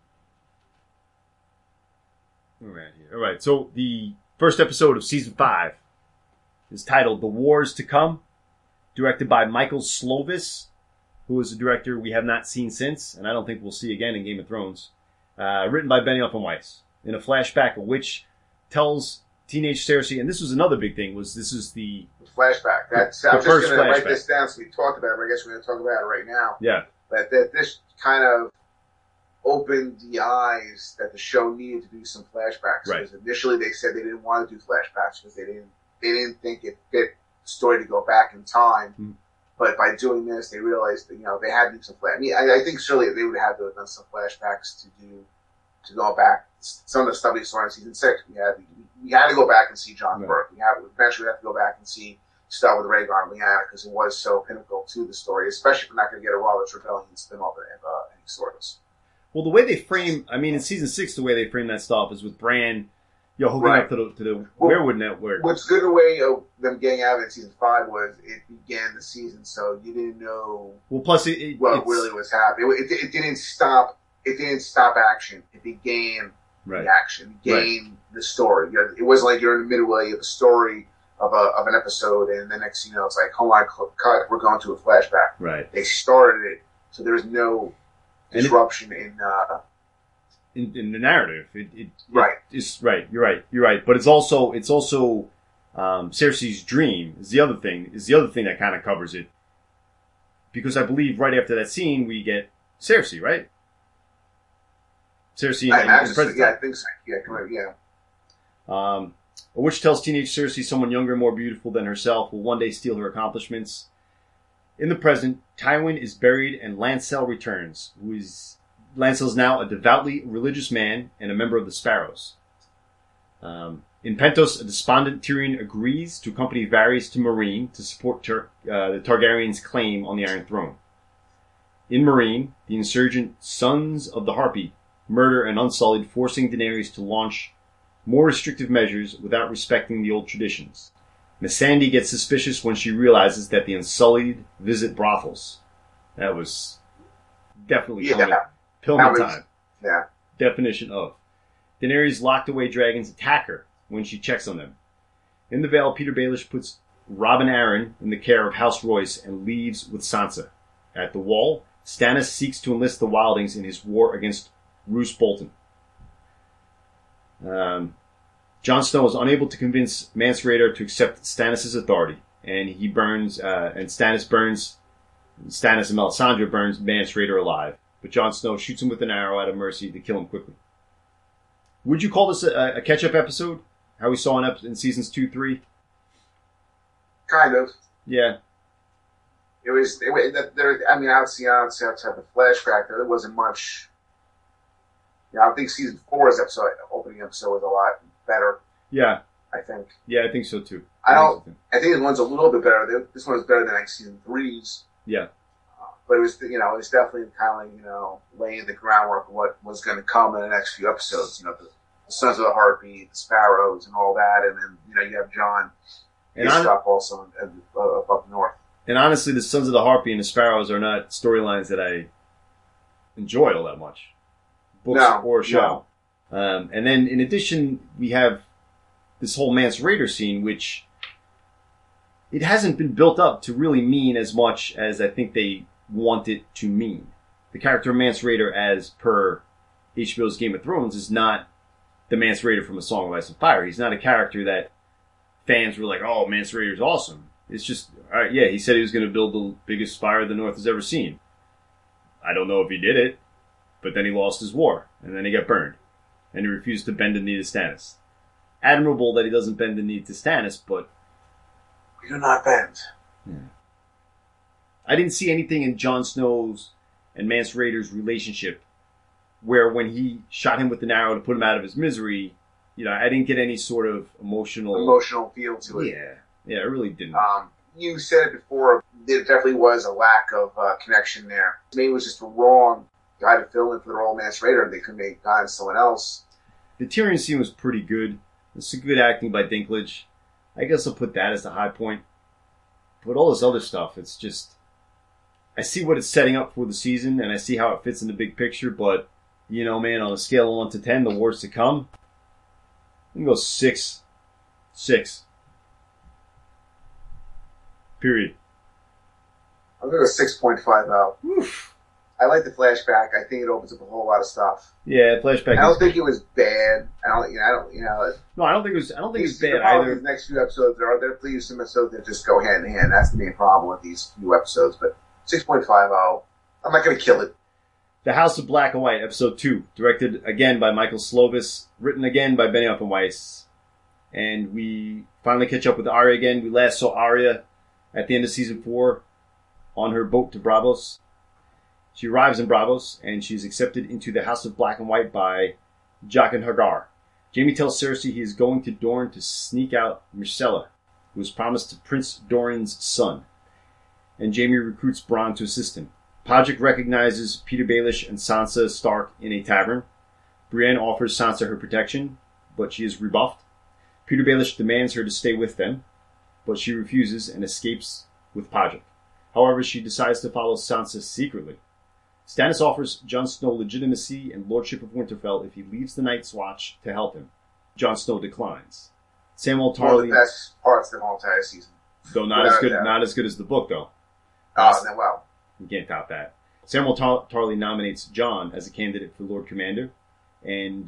Speaker 1: right. So the first episode of season 5 is titled "The Wars to Come," directed by Michael Slovis, who is a director we have not seen since, and I don't think we'll see again in Game of Thrones. Written by Benioff and Weiss. In a flashback, a witch tells teenage Cersei, and this was another big thing, this is the
Speaker 4: flashback. I was just going to write this down so we talked about it, but I guess we're going to talk about it right now.
Speaker 1: Yeah.
Speaker 4: That this kind of opened the eyes that the show needed to do some flashbacks.
Speaker 1: Right.
Speaker 4: Because initially they said they didn't want to do flashbacks because they didn't think it fit the story to go back in time. Mm. But by doing this, they realized that, they had to do some flashbacks. I think surely they would have to have done some flashbacks to go back. Some of the stuff we saw in season 6, we had to go back and see Jon Burke. Eventually we have to go back and see stuff with Rhaegar and Lyanna because it was so pinnacle to the story, especially if we're not going to get a Robert's Rebellion spin-off of any sort of.
Speaker 1: Well, the way they frame, in season 6, the way they frame that stuff is with Bran, hooking up to the Weirwood Network.
Speaker 4: What's good in a way of them getting out of it in season 5 was it began the season, so you didn't know
Speaker 1: plus
Speaker 4: what really was happening. It didn't stop. It didn't stop action. It began the action. It began the story. It wasn't like you're in the midway of a story of an episode, and the next it's like, hold on, cut. We're going to a flashback.
Speaker 1: Right.
Speaker 4: They started it, so there's no disruption in
Speaker 1: the narrative.
Speaker 4: Right.
Speaker 1: It's right. You're right. But it's also Cersei's dream is the other thing that kind of covers it. Because I believe right after that scene we get Cersei, right? Cersei and
Speaker 4: I think so. Yeah, correct. Yeah.
Speaker 1: A witch tells teenage Cersei someone younger and more beautiful than herself will one day steal her accomplishments. In the present, Tywin is buried and Lancel returns, Lancel is now a devoutly religious man and a member of the Sparrows. In Pentos, a despondent Tyrion agrees to accompany Varys to Meereen to support the Targaryens' claim on the Iron Throne. In Meereen, the insurgent Sons of the Harpy murder an Unsullied, forcing Daenerys to launch more restrictive measures without respecting the old traditions. Missandei gets suspicious when she realizes that the Unsullied visit brothels. That was definitely Pillman time.
Speaker 4: Yeah.
Speaker 1: Definition of. Daenerys' locked away dragons attack her when she checks on them. In the Vale, Peter Baelish puts Robin Arryn in the care of House Royce and leaves with Sansa. At the Wall, Stannis seeks to enlist the Wildings in his war against Roose Bolton. Jon Snow is unable to convince Mance Rayder to accept Stannis' authority, and Stannis and Melisandre burns Mance Rayder alive. But Jon Snow shoots him with an arrow out of mercy to kill him quickly. Would you call this a catch-up episode? How we saw in seasons 2, 3?
Speaker 4: Kind of.
Speaker 1: Yeah.
Speaker 4: Obviously, outside the flashback, there wasn't much. I think season 4's opening episode was a lot better.
Speaker 1: Yeah.
Speaker 4: I think.
Speaker 1: Yeah, I think so too.
Speaker 4: I think this one's a little bit better. This one was better than season 3's.
Speaker 1: Yeah.
Speaker 4: But it was definitely kind of laying the groundwork of what was going to come in the next few episodes. The Sons of the Harpy, the Sparrows, and all that, and then you have Jon and stuff also up north.
Speaker 1: And honestly, the Sons of the Harpy and the Sparrows are not storylines that I enjoy all that much. Books or show. No. And then in addition, we have this whole Mance Rayder scene, which it hasn't been built up to really mean as much as I think they want it to mean. The character of Mance Rayder, as per HBO's Game of Thrones, is not the Mance Rayder from A Song of Ice and Fire. He's not a character that fans were like, oh, Mance Rayder's awesome. It's just, all right, yeah, he said he was going to build the biggest fire the North has ever seen. I don't know if he did it, but then he lost his war, and then he got burned. And he refused to bend the knee to Stannis. Admirable that he doesn't bend the knee to Stannis, but...
Speaker 4: We do not bend.
Speaker 1: Yeah. I didn't see anything in Jon Snow's and Mance Rayder's relationship where when he shot him with an arrow to put him out of his misery, you know, I didn't get any sort of emotional feel
Speaker 4: to it.
Speaker 1: Yeah, I really didn't.
Speaker 4: You said it before, there definitely was a lack of connection there. Maybe it was just the wrong guy to fill in for the role of Mance Rayder, and they could make God someone else.
Speaker 1: The Tyrion scene was pretty good. It's some good acting by Dinklage. I guess I'll put that as the high point. But all this other stuff, it's just... I see what it's setting up for the season, and I see how it fits in the big picture, but, you know, man, on a scale of 1 to 10, the worst to come, I'm going to go 6. 6. Period.
Speaker 4: I'm going to go 6.5 out.
Speaker 1: Oof.
Speaker 4: I like the flashback. I think it opens up a whole lot of stuff.
Speaker 1: Yeah, flashback.
Speaker 4: I don't think it was bad. No,
Speaker 1: I don't think it was bad
Speaker 4: either. These next few episodes, there please some episodes that just go hand in hand. That's the main problem with these few episodes. But 6.5 out. I'm not going to kill it.
Speaker 1: The House of Black and White, episode 2, directed again by Michael Slovis, written again by Benioff and Weiss. And we finally catch up with Arya again. We last saw Arya at the end of season 4 on her boat to Braavos. She arrives in Braavos, and she's accepted into the House of Black and White by Jaqen H'ghar. Jaime tells Cersei he is going to Dorne to sneak out Myrcella, who was promised to Prince Doran's son. And Jaime recruits Bronn to assist him. Podrick recognizes Peter Baelish and Sansa Stark in a tavern. Brienne offers Sansa her protection, but she is rebuffed. Peter Baelish demands her to stay with them, but she refuses and escapes with Podrick. However, she decides to follow Sansa secretly. Stannis offers Jon Snow legitimacy and lordship of Winterfell if he leaves the Night's Watch to help him. Jon Snow declines. Samwell Tarly...
Speaker 4: One of the best parts of the whole entire season.
Speaker 1: Though not as good as the book, though.
Speaker 4: Well.
Speaker 1: You can't top that. Samwell Tarly nominates Jon as a candidate for Lord Commander, and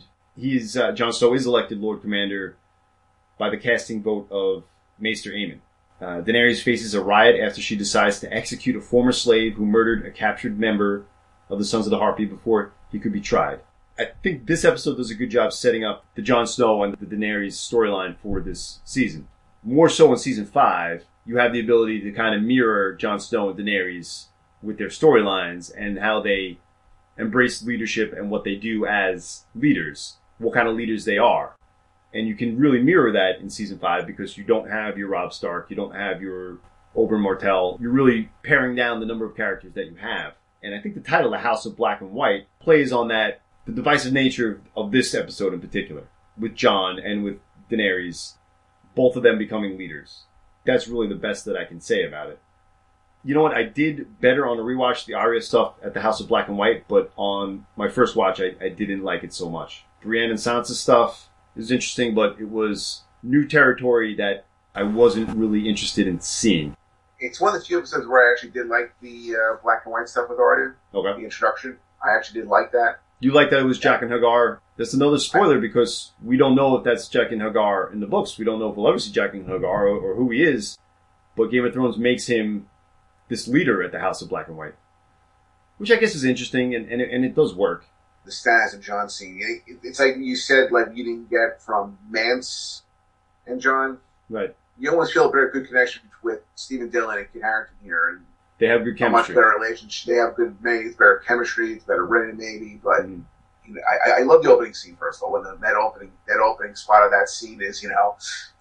Speaker 1: Jon Snow is elected Lord Commander by the casting vote of Maester Aemon. Daenerys faces a riot after she decides to execute a former slave who murdered a captured member of the Sons of the Harpy before he could be tried. I think this episode does a good job setting up the Jon Snow and the Daenerys storyline for this season. More so in season 5, you have the ability to kind of mirror Jon Snow and Daenerys with their storylines and how they embrace leadership and what they do as leaders, what kind of leaders they are. And you can really mirror that in season 5 because you don't have your Robb Stark, you don't have your Oberyn Martell. You're really paring down the number of characters that you have. And I think the title, The House of Black and White, plays on that, the divisive nature of this episode in particular, with Jon and with Daenerys, both of them becoming leaders. That's really the best that I can say about it. You know what? I did better on the rewatch, the Arya stuff at the House of Black and White, but on my first watch, I didn't like it so much. Brienne and Sansa stuff is interesting, but it was new territory that I wasn't really interested in seeing.
Speaker 4: It's one of the few episodes where I actually did like the black and white stuff with Arya.
Speaker 1: Okay.
Speaker 4: The introduction. I actually did like that.
Speaker 1: You like that it was Jaqen H'ghar? That's another spoiler because we don't know if that's Jaqen H'ghar in the books. We don't know if we'll ever see Jaqen H'ghar or who he is. But Game of Thrones makes him this leader at the House of Black and White. Which I guess is interesting and it does work.
Speaker 4: The Stannis and Jon scene. It's like you said, like you didn't get from Mance and Jon.
Speaker 1: Right.
Speaker 4: You almost feel a very good connection with Stephen Dillon and Kit Harington here. And
Speaker 1: they have good chemistry.
Speaker 4: A much better relationship. They have it's better chemistry. It's better written, maybe. But you know, I love the opening scene first of all. When that opening spot of that scene is, you know,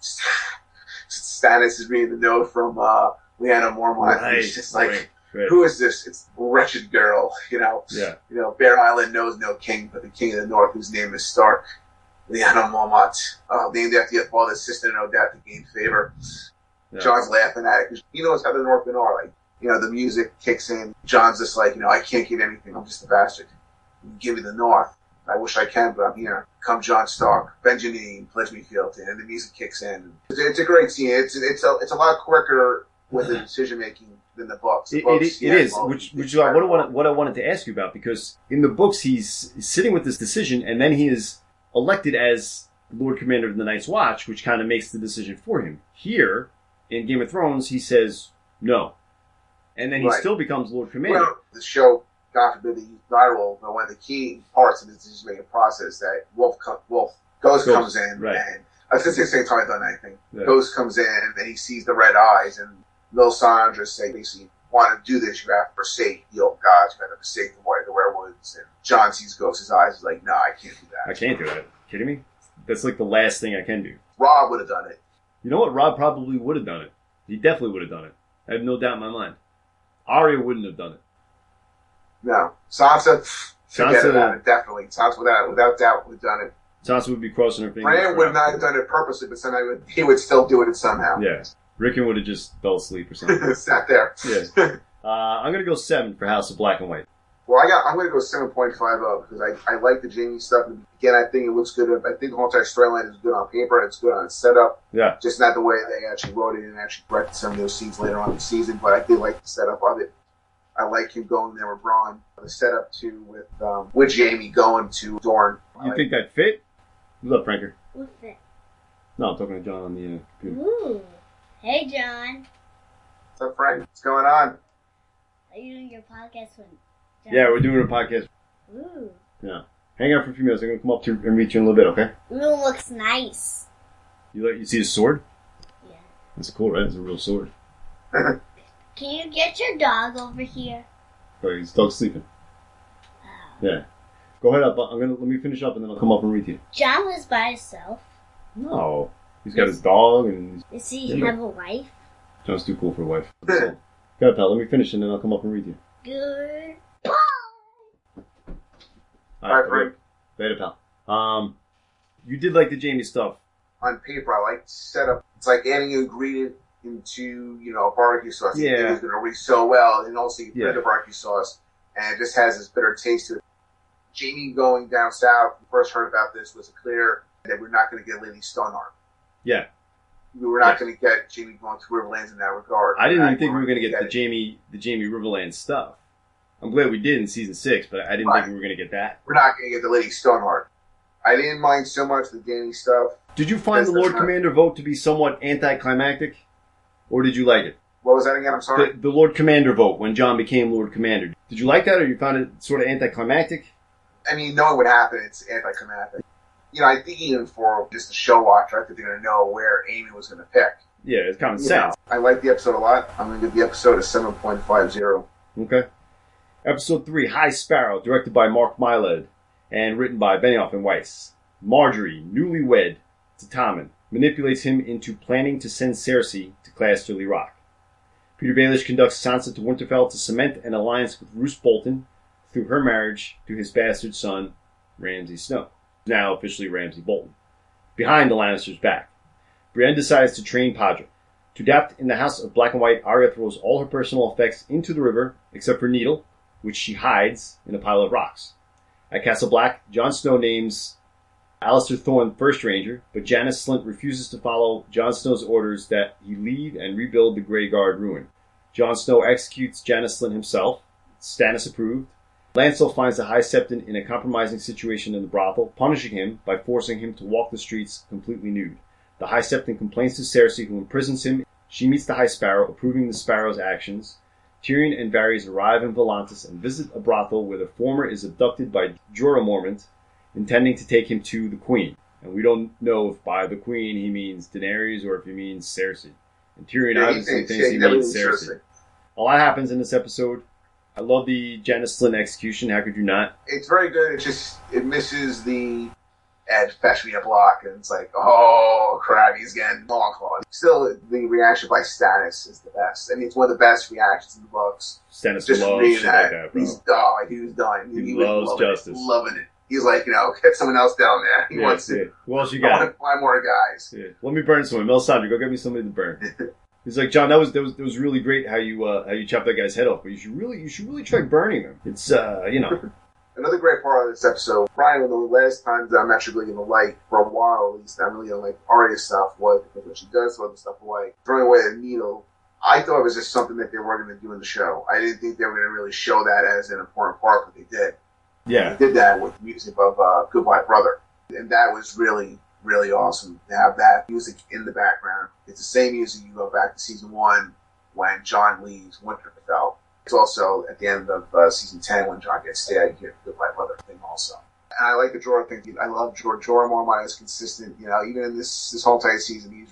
Speaker 4: Stannis is reading the note from Lyanna Mormont. Right. It's just like, who is this? It's a wretched girl. You know.
Speaker 1: Yeah.
Speaker 4: You know, Bear Island knows no king, but the king of the North, whose name is Stark. Lyanna Mormont, named after your father's sister, no doubt to gain favor.
Speaker 1: Yeah.
Speaker 4: John's laughing at it because he knows how the Northmen are. Like, the music kicks in. John's just like, I can't get anything. I'm just a bastard. You give me the North. I wish I can, but I'm here. Come John Stark, bend your knee, pledge me fealty, and the music kicks in. It's a great scene. It's a lot quicker with the decision making than the books.
Speaker 1: It is, which is what I wanted to ask you about, because in the books he's sitting with this decision, and then he is elected as Lord Commander of the Night's Watch, which kind of makes the decision for him. Here in Game of Thrones, he says no, and then he still becomes Lord Commander.
Speaker 4: Well, the show, God forbid, they use direwolf, but one of the key parts of the decision-making process that Ghost comes in, and I was just going to say Tommy done anything. Yeah. Ghost comes in, and he sees the red eyes, and Melisandre say, basically, want to do this, you have to forsake the old gods, you have to forsake the werewolves, and John sees Ghost's eyes, he's like, no, I can't do that.
Speaker 1: I can't do that. Kidding me? That's like the last thing I can do.
Speaker 4: Robb would have done it.
Speaker 1: You know what? Robb probably would have done it. He definitely would have done it. I have no doubt in my mind. Arya wouldn't have done it.
Speaker 4: No. Sansa, forget about it, definitely. Sansa, without doubt, would have done it.
Speaker 1: Sansa would be crossing her fingers.
Speaker 4: Bran would not have done it purposely, but somehow he would still do it somehow.
Speaker 1: Yeah. Rickon would have just fell asleep or something.
Speaker 4: Sat there.
Speaker 1: Yeah. I'm going to go 7 for House of Black and White.
Speaker 4: Well, I'm going to go 7.50 because I like the Jaime stuff. Again, I think it looks good. I think the whole entire storyline is good on paper and it's good on setup.
Speaker 1: Yeah.
Speaker 4: Just not the way they actually wrote it and actually directed some of those scenes later on in the season. But I did like the setup of it. I like him going there with Bronn. The setup too with Jaime going to Dorne.
Speaker 1: You think that fit? What's up, Franker?
Speaker 5: What fit?
Speaker 1: No, I'm talking to John on the computer.
Speaker 5: Ooh. Hey, John.
Speaker 4: What's up, Frank? What's going on?
Speaker 5: Are you doing your podcast with John?
Speaker 1: Yeah, we're doing a podcast.
Speaker 5: Ooh.
Speaker 1: Yeah. Hang out for a few minutes. I'm going to come up to and meet you in a little bit, okay?
Speaker 5: Ooh, looks nice.
Speaker 1: You see his sword?
Speaker 5: Yeah.
Speaker 1: That's cool, right? It's a real sword.
Speaker 5: Can you get your dog over here?
Speaker 1: Oh, his dog's sleeping.
Speaker 5: Oh.
Speaker 1: Yeah. Go ahead up. Let me finish up and then I'll come up and read to you.
Speaker 5: John was by himself.
Speaker 1: No. He's got his dog and...
Speaker 5: Does he have a wife?
Speaker 1: John's too cool for a wife. Go ahead, pal. Let me finish and then I'll come up and read to you.
Speaker 5: Good.
Speaker 1: Alright, Frank. Later, pal. You did like the Jaime stuff.
Speaker 4: On paper, I like the setup. It's like adding an ingredient into, a barbecue sauce.
Speaker 1: Yeah.
Speaker 4: It's going to read so well, and also you put the barbecue sauce, and it just has this bitter taste to it. Jaime going down south, we first heard about this, was clear that we're not going to get Lady Stoneheart.
Speaker 1: Yeah.
Speaker 4: We were not going to get Jaime going to Riverlands in that regard.
Speaker 1: I didn't even think we were going to get the Jaime Riverland stuff. I'm glad we did in season 6, but I didn't think we were going to get that.
Speaker 4: We're not going to get the Lady Stoneheart. I didn't mind so much the Dany stuff.
Speaker 1: Did you find the Lord Commander vote to be somewhat anticlimactic? Or did you like it?
Speaker 4: What was that again? I'm sorry?
Speaker 1: The Lord Commander vote when Jon became Lord Commander. Did you like that, or you found it sort of anticlimactic?
Speaker 4: I mean, knowing what happened, it's anticlimactic. I think even for just a show watcher, I think they're going to know where Amy was going to pick.
Speaker 1: Yeah, it's common sense.
Speaker 4: I like the episode a lot. I'm going to give the episode a 7.50.
Speaker 1: Okay. Episode 3, High Sparrow, directed by Mark Mylod and written by Benioff and Weiss. Marjorie, newlywed to Tommen, manipulates him into planning to send Cersei to Casterly Rock. Peter Baelish conducts Sansa to Winterfell to cement an alliance with Roose Bolton through her marriage to his bastard son, Ramsay Snow, now officially Ramsay Bolton. Behind the Lannisters' back, Brienne decides to train Padre. To adapt in the House of Black and White, Arya throws all her personal effects into the river, except for Needle, which she hides in a pile of rocks. At Castle Black, Jon Snow names Alistair Thorne First Ranger, but Janos Slynt refuses to follow Jon Snow's orders that he leave and rebuild the Greyguard ruin. Jon Snow executes Janos Slynt himself, Stannis approved. Lancel finds the High Septon in a compromising situation in the brothel, punishing him by forcing him to walk the streets completely nude. The High Septon complains to Cersei, who imprisons him. She meets the High Sparrow, approving the Sparrow's actions. Tyrion and Varys arrive in Volantis and visit a brothel where the former is abducted by Jorah Mormont, intending to take him to the Queen. And we don't know if by the Queen he means Daenerys or if he means Cersei. And Tyrion obviously thinks he means Cersei. A lot happens in this episode. I love the Janos Slynt execution. How could you not?
Speaker 4: It's very good. It misses the Ed fetch me a block, and it's like, oh crap, he's getting Longclaw. Still, the reaction by Stannis is the best. I mean, it's one of the best reactions in the books.
Speaker 1: Stannis just loves shit like that, bro.
Speaker 4: He was done.
Speaker 1: He loves justice.
Speaker 4: Loving it. He's like, get someone else down there. He wants to.
Speaker 1: Who else you got?
Speaker 4: I want to find more guys.
Speaker 1: Yeah. Let me burn someone. Melisandre, go get me somebody to burn. He's like, John, that was really great how you chopped that guy's head off, but you should really try burning him. It's
Speaker 4: Another great part of this episode, Brian, one of the last times that I'm actually really going to like, for a while at least, I'm really going to like Arya's stuff, was because when she does throw the stuff away, throwing away the needle, I thought it was just something that they were going to do in the show. I didn't think they were going to really show that as an important part, but they did.
Speaker 1: Yeah.
Speaker 4: They did that with the music of Goodbye Brother. And that was really, really awesome to have that music in the background. It's the same music you go back to season 1 when John leaves Winterfell. It's also at the end of season 10 when John gets stabbed, you get the Goodbye Brother thing also. And I like the Jorah thing. I love Jorah. Jorah Mormont is consistent. You know, even in this whole entire season, he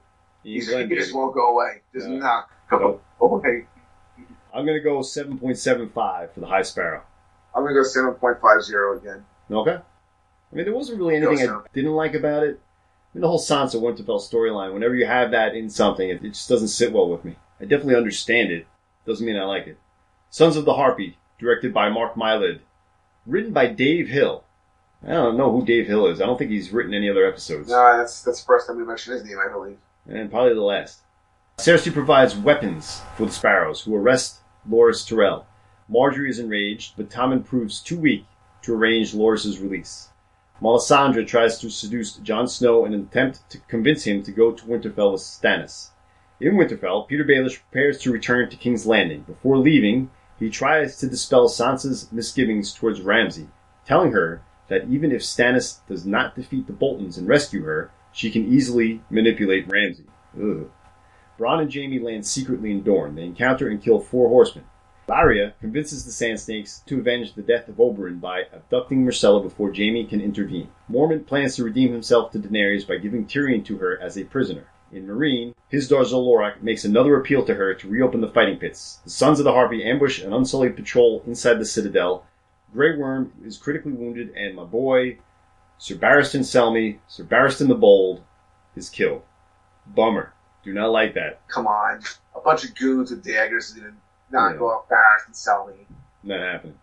Speaker 4: just won't go away. Just not go away.
Speaker 1: I'm going to go 7.75 for the High Sparrow.
Speaker 4: I'm going to go 7.50 again.
Speaker 1: Okay. I mean, there wasn't really anything I didn't like about it. I mean, the whole Sansa Winterfell storyline, whenever you have that in something, it just doesn't sit well with me. I definitely understand it. Doesn't mean I like it. Sons of the Harpy, directed by Mark Mylod. Written by Dave Hill. I don't know who Dave Hill is. I don't think he's written any other episodes.
Speaker 4: No, that's the first time we mentioned his name, I believe.
Speaker 1: And probably the last. Cersei provides weapons for the Sparrows, who arrest Loras Tyrell. Marjorie is enraged, but Tommen proves too weak to arrange Loras' release. Melisandre tries to seduce Jon Snow in an attempt to convince him to go to Winterfell with Stannis. In Winterfell, Peter Baelish prepares to return to King's Landing. Before leaving, he tries to dispel Sansa's misgivings towards Ramsay, telling her that even if Stannis does not defeat the Boltons and rescue her, she can easily manipulate Ramsay. Ugh. Bronn and Jaime land secretly in Dorne. They encounter and kill 4 horsemen. Arya convinces the Sand Snakes to avenge the death of Oberyn by abducting Myrcella before Jaime can intervene. Mormont plans to redeem himself to Daenerys by giving Tyrion to her as a prisoner. In Meereen, Hizdahr zo Loraq makes another appeal to her to reopen the fighting pits. The Sons of the Harpy ambush an unsullied patrol inside the Citadel. Grey Worm is critically wounded, and my boy, Sir Barristan Selmy, Sir Barristan the Bold, is killed. Bummer. Do not like that.
Speaker 4: Come on. A bunch of goons with daggers didn't knock off Barristan Selmy.
Speaker 1: Not happening.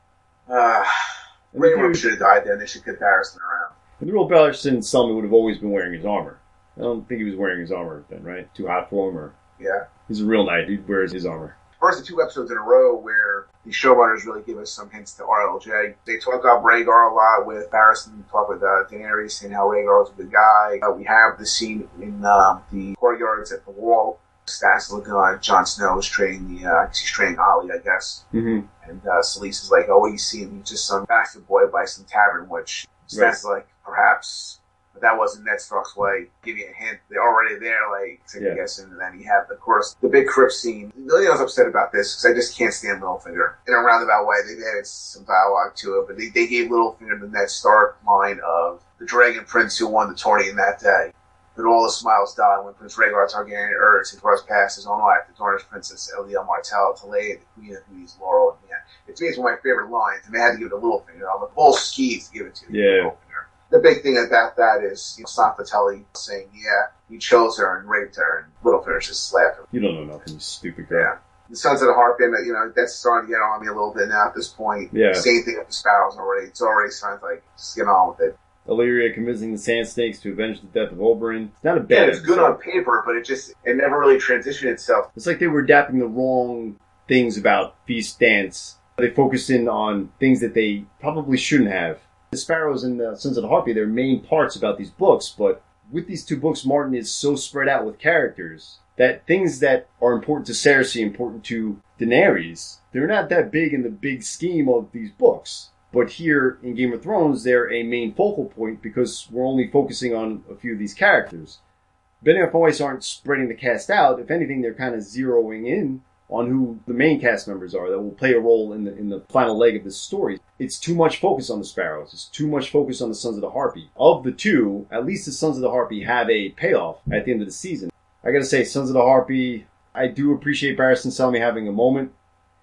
Speaker 4: Grey Worm should have died then. They should get Barristan around.
Speaker 1: And the real Barristan Selmy would have always been wearing his armor. I don't think he was wearing his armor then, right? Too hot for him, or...
Speaker 4: Yeah.
Speaker 1: He's a real knight. He wears his armor.
Speaker 4: First of 2 episodes in a row where the showrunners really give us some hints to RLJ. They talk about Rhaegar a lot with Barristan, talk with Daenerys, saying how Rhaegar was a good guy. We have the scene in the courtyards at the wall. Stannis looking like Jon Snow is training he's training Ollie, I guess.
Speaker 1: Mm-hmm.
Speaker 4: And Selyse is like, oh, what do you see? And he's just some bastard boy by some tavern, which Stannis is like, perhaps... But that wasn't Ned Stark's way. Give you a hint. They're already there, like, second guessing. And then you have, of course, the big crypt scene. The only thing I was upset about this, because I just can't stand Littlefinger. In a roundabout way, they added some dialogue to it, but they gave Littlefinger the Ned Stark line of the Dragon Prince who won the tourney in that day. But all the smiles die when Prince Rhaegar Targaryen urged to thrust past his own wife, the Dornish Princess Elia Martell, to lay the Queen of Hades laurel in the end. It to me, it's one of my favorite lines, and they had to give it to Littlefinger. I'm like, bull skis to give it to Littlefinger. The big thing about that is Sansa Tully saying, yeah, he chose her and raped her, and Littlefinger's just laughing.
Speaker 1: You don't know nothing, you stupid girl.
Speaker 4: Yeah. The Sons of the Harpy, that's starting to get on me a little bit now at this point.
Speaker 1: Yeah.
Speaker 4: Same thing with the Sparrows already. It's already sounds like, just get on with it.
Speaker 1: Illyria convincing the Sand Snakes to avenge the death of Oberyn. It's not a bad
Speaker 4: it's good on paper, but it never really transitioned itself.
Speaker 1: It's like they were adapting the wrong things about Feast Dance. They focused in on things that they probably shouldn't have. The Sparrows and the Sons of the Harpy, they're main parts about these books, but with these 2 books, Martin is so spread out with characters that things that are important to Cersei, important to Daenerys, they're not that big in the big scheme of these books. But here in Game of Thrones, they're a main focal point because we're only focusing on a few of these characters. Benioff Weiss aren't spreading the cast out. If anything, they're kind of zeroing in on who the main cast members are that will play a role in the final leg of this story. It's too much focus on the Sparrows. It's too much focus on the Sons of the Harpy. Of the 2, at least the Sons of the Harpy have a payoff at the end of the season. I gotta say, Sons of the Harpy, I do appreciate Barristan Selmy having a moment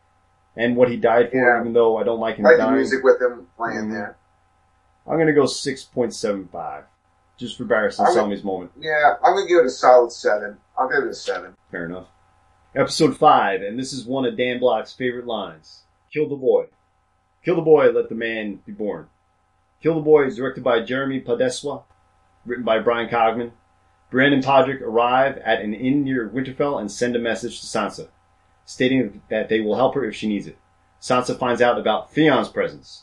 Speaker 1: and what he died for, even though I don't like him dying.
Speaker 4: I like the music with him playing there.
Speaker 1: I'm gonna go 6.75. Just for Barristan Selmy's moment.
Speaker 4: Yeah, I'm gonna give it a solid 7. I'll give it a 7.
Speaker 1: Fair enough. Episode 5, and this is one of Dan Block's favorite lines. Kill the boy. Kill the boy, let the man be born. Kill the Boy is directed by Jeremy Podeswa, written by Brian Cogman. Brienne and Podrick arrive at an inn near Winterfell and send a message to Sansa, stating that they will help her if she needs it. Sansa finds out about Theon's presence.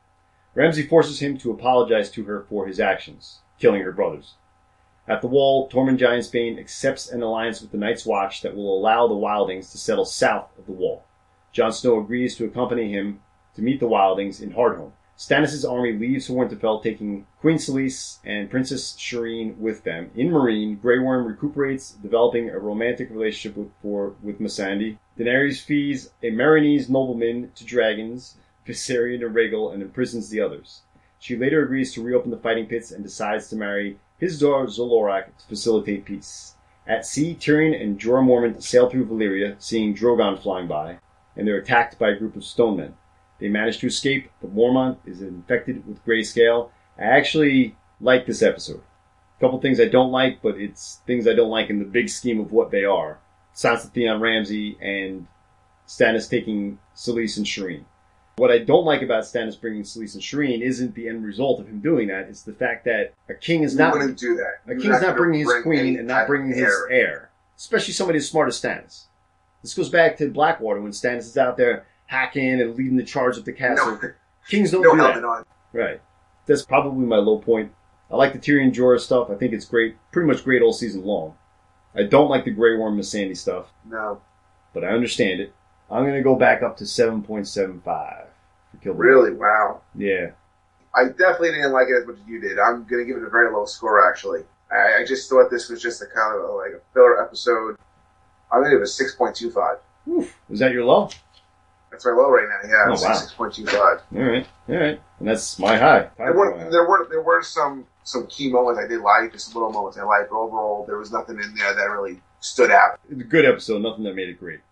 Speaker 1: Ramsay forces him to apologize to her for his actions, killing her brothers. At the Wall, Tormund Giantsbane accepts an alliance with the Night's Watch that will allow the Wildings to settle south of the Wall. Jon Snow agrees to accompany him to meet the Wildings in Hardhome. Stannis' army leaves for Winterfell, taking Queen Selyse and Princess Shireen with them. In Meereen, Grey Worm recuperates, developing a romantic relationship with Missandei. Daenerys feeds a Meereenese nobleman to dragons, Viserion and Rhaegal, and imprisons the others. She later agrees to reopen the fighting pits and decides to marry his daughter Zolorak to facilitate peace. At sea, Tyrion and Jorah Mormont sail through Valyria, seeing Drogon flying by, and they're attacked by a group of stonemen. They manage to escape, but Mormont is infected with grayscale. I actually like this episode. A couple things I don't like, but it's things I don't like in the big scheme of what they are. Sansa, Theon, Ramsay, and Stannis taking Selyse and Shireen. What I don't like about Stannis bringing Selyse and Shireen isn't the end result of him doing that. It's the fact that a king is not...
Speaker 4: wouldn't do that.
Speaker 1: A king's not bringing his queen and not bringing his heir. Especially somebody as smart as Stannis. This goes back to Blackwater when Stannis is out there hacking and leading the charge at the castle.
Speaker 4: No.
Speaker 1: Kings don't
Speaker 4: No
Speaker 1: do that.
Speaker 4: helmet on.
Speaker 1: Right. That's probably my low point. I like the Tyrion Jorah stuff. I think it's great. Pretty much great all season long. I don't like the Grey Worm Missandei stuff.
Speaker 4: No.
Speaker 1: But I understand it. I'm going to go back up to 7.75 for Kill Bill.
Speaker 4: Really? Wow.
Speaker 1: Yeah.
Speaker 4: I definitely didn't like it as much as you did. I'm going to give it a very low score, actually. I just thought this was just a kind of like a filler episode. I'm going to give it a 6.25.
Speaker 1: Oof. Is that your low?
Speaker 4: That's my low right now. Yeah,
Speaker 1: Oh,
Speaker 4: it's
Speaker 1: wow.
Speaker 4: 6.25.
Speaker 1: All right. And that's my high.
Speaker 4: There were some key moments I did like, just little moments I liked, but overall there was nothing in there that really stood out.
Speaker 1: It's a good episode. Nothing that made it great.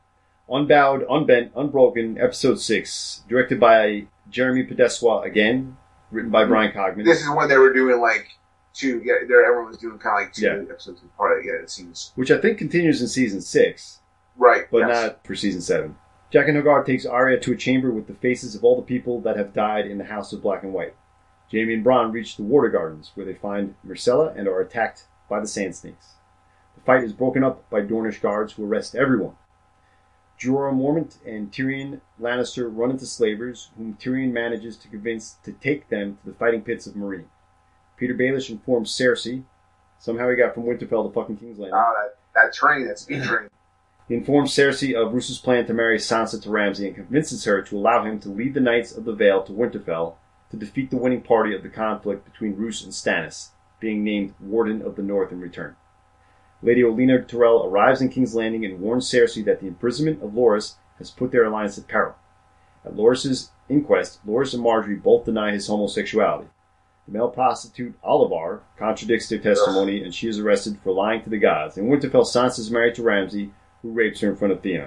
Speaker 1: Unbowed, Unbent, Unbroken, Episode 6. Directed by Jeremy Podeswa again. Written by Brian Cogman.
Speaker 4: This is when they were doing like two. Yeah, everyone was doing kind of like two episodes of part of it. Yeah, it seems
Speaker 1: Which I think continues in Season 6.
Speaker 4: right,
Speaker 1: But
Speaker 4: yes.
Speaker 1: not for Season 7. Jaqen H'ghar takes Arya to a chamber with the faces of all the people that have died in the House of Black and White. Jaime and Bronn reach the Water Gardens, where they find Myrcella and are attacked by the Sand Snakes. The fight is broken up by Dornish guards who arrest everyone. Jorah Mormont and Tyrion Lannister run into slavers, whom Tyrion manages to convince to take them to the fighting pits of Meereen. Peter Baelish informs Cersei, somehow he got from Winterfell to fucking King's Landing.
Speaker 4: That train, that speed train.
Speaker 1: He informs Cersei of Roos's plan to marry Sansa to Ramsay and convinces her to allow him to lead the Knights of the Vale to Winterfell to defeat the winning party of the conflict between Roose and Stannis, being named Warden of the North in return. Lady Olenna Tyrell arrives in King's Landing and warns Cersei that the imprisonment of Loras has put their alliance at peril. At Loras's inquest, Loras and Margaery both deny his homosexuality. The male prostitute Olivar contradicts their testimony, and she is arrested for lying to the gods. In Winterfell, Sansa is married to Ramsay, who rapes her in front of Theon.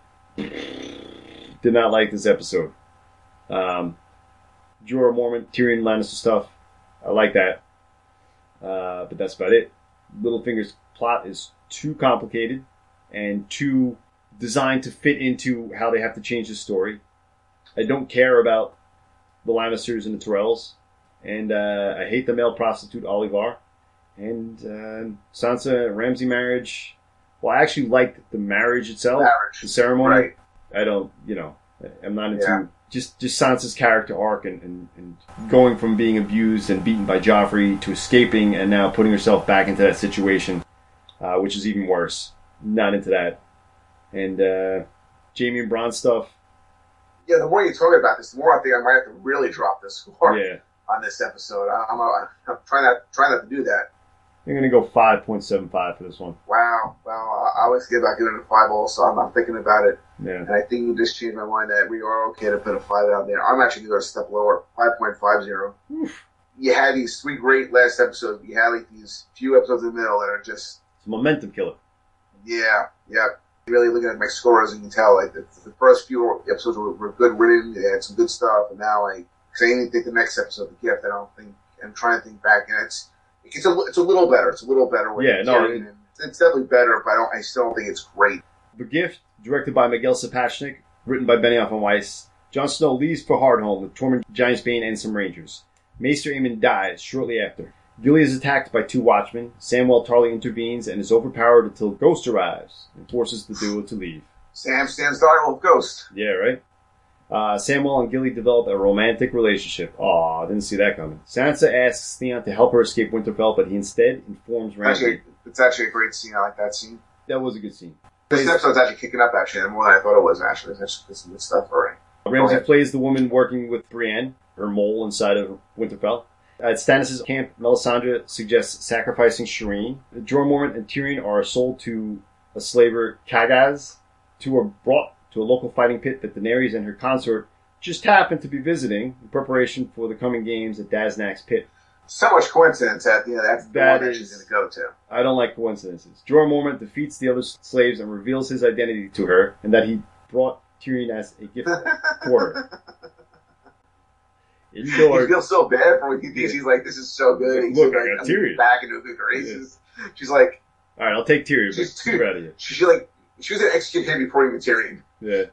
Speaker 1: Did not like this episode. Jorah Mormont, Tyrion Lannister stuff. I like that. But that's about it. Littlefinger's plot is too complicated and too designed to fit into how they have to change the story. I don't care about the Lannisters and the Tyrells. And I hate the male prostitute Olivar. And Sansa and Ramsay marriage. Well, I actually liked the marriage itself. The ceremony.
Speaker 4: Right.
Speaker 1: I don't, I'm not into just Sansa's character arc and going from being abused and beaten by Joffrey to escaping and now putting herself back into that situation, which is even worse. Not into that. And Jaime and Bronn stuff.
Speaker 4: Yeah, the more you talk about this, the more I think I might have to really drop the score
Speaker 1: Yeah.
Speaker 4: on this episode. I'm trying not to do that.
Speaker 1: I'm going to go 5.75 for this one.
Speaker 4: Wow. Well, I always give it a 5 also. I'm thinking about it.
Speaker 1: Yeah.
Speaker 4: And I think you just changed my mind that we are okay to put a 5 out there. I'm actually going to go a step lower, 5.50. You had these 3 great last episodes. You had like these few episodes in the middle that are just...
Speaker 1: It's a momentum killer.
Speaker 4: Yeah. Really looking at my scores, you can tell, like, the first few episodes were good written. They had some good stuff. And now, like, because I didn't think the next episode, The Gift, I don't think... I'm trying to think back, and it's a little better. It's a little better. It's definitely better, but I still don't think it's great.
Speaker 1: The Gift, directed by Miguel Sapochnik, written by Benioff and Weiss. Jon Snow leaves for Hardhome with Tormund Giantsbane and some Rangers. Maester Aemon dies shortly after. Gilly is attacked by 2 watchmen. Samwell Tarly intervenes and is overpowered until Ghost arrives and forces the duo to leave.
Speaker 4: Sam stands guard with Ghost.
Speaker 1: Yeah, right? Samwell and Gilly develop a romantic relationship. Aw, didn't see that coming. Sansa asks Theon to help her escape Winterfell, but he instead informs Ramsay.
Speaker 4: It's actually a great scene. I like that scene.
Speaker 1: That was a good scene.
Speaker 4: This episode's actually kicking up, actually, more than I thought it was, actually. There's some good stuff already.
Speaker 1: Ramsay plays the woman working with Brienne, her mole inside of Winterfell. At Stannis' camp, Melisandre suggests sacrificing Shireen. Jorah Mormont and Tyrion are sold to a slaver, Kagaz. 2 are brought to a local fighting pit that Daenerys and her consort just happen to be visiting in preparation for the coming games at Daznak's pit.
Speaker 4: So much coincidence that that's the one that she's going to go to.
Speaker 1: I don't like coincidences. Jorah Mormont defeats the other slaves and reveals his identity to her, and that he brought Tyrion as a gift for her.
Speaker 4: He feels so bad for what he thinks. He's like, this is so good. He's
Speaker 1: Look,
Speaker 4: like,
Speaker 1: I got Tyrion.
Speaker 4: Back into a good graces. Yeah. She's like,
Speaker 1: all right, I'll take Tyrion, but get out of here.
Speaker 4: She was going to execute him before even Tyrion.
Speaker 1: Yeah.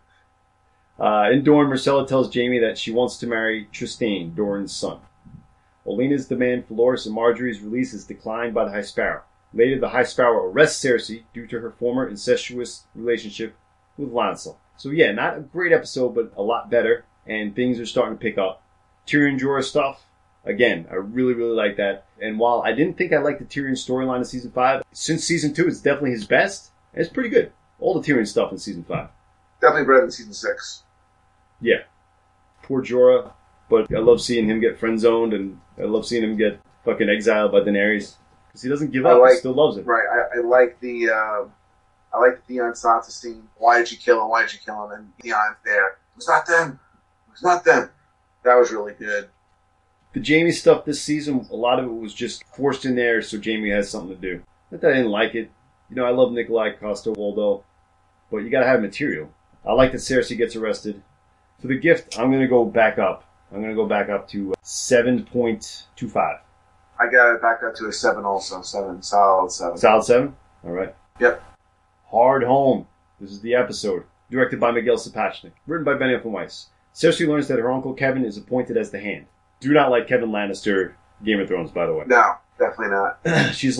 Speaker 1: In Dorne, Myrcella tells Jaime that she wants to marry Trystane, Doran's son. Olenna's demand for Loras and Marjorie's release is declined by the High Sparrow. Later, the High Sparrow arrests Cersei due to her former incestuous relationship with Lancel. So yeah, not a great episode, but a lot better, and things are starting to pick up. Tyrion Jorah stuff, again, I really, really like that. And while I didn't think I liked the Tyrion storyline in Season 5, since Season 2 it's definitely his best, it's pretty good. All the Tyrion stuff in Season 5.
Speaker 4: Definitely better than Season 6.
Speaker 1: Yeah. Poor Jorah, but I love seeing him get friend-zoned, and I love seeing him get fucking exiled by Daenerys. Because he doesn't give up, he still loves it.
Speaker 4: Right, I like the Theon Sansa scene. Why did you kill him? Why did you kill him? And Theon's there. It's not them. It's not them. That was really good.
Speaker 1: The Jaime stuff this season, a lot of it was just forced in there so Jaime has something to do. Not that I didn't like it. You know, I love Nikolai Coster-Waldau, but you gotta have material. I like that Cersei gets arrested. For the gift, I'm gonna go back up. I'm gonna go back up to 7.25.
Speaker 4: I got it back up to a 7 also. 7. Solid 7.
Speaker 1: Solid 7? Alright.
Speaker 4: Yep.
Speaker 1: Hard Home. This is the episode. Directed by Miguel Sapochnik. Written by Benioff and Weiss. Cersei learns that her uncle Kevin is appointed as the Hand. Do not like Kevin Lannister, Game of Thrones, by the way.
Speaker 4: No, definitely not. She's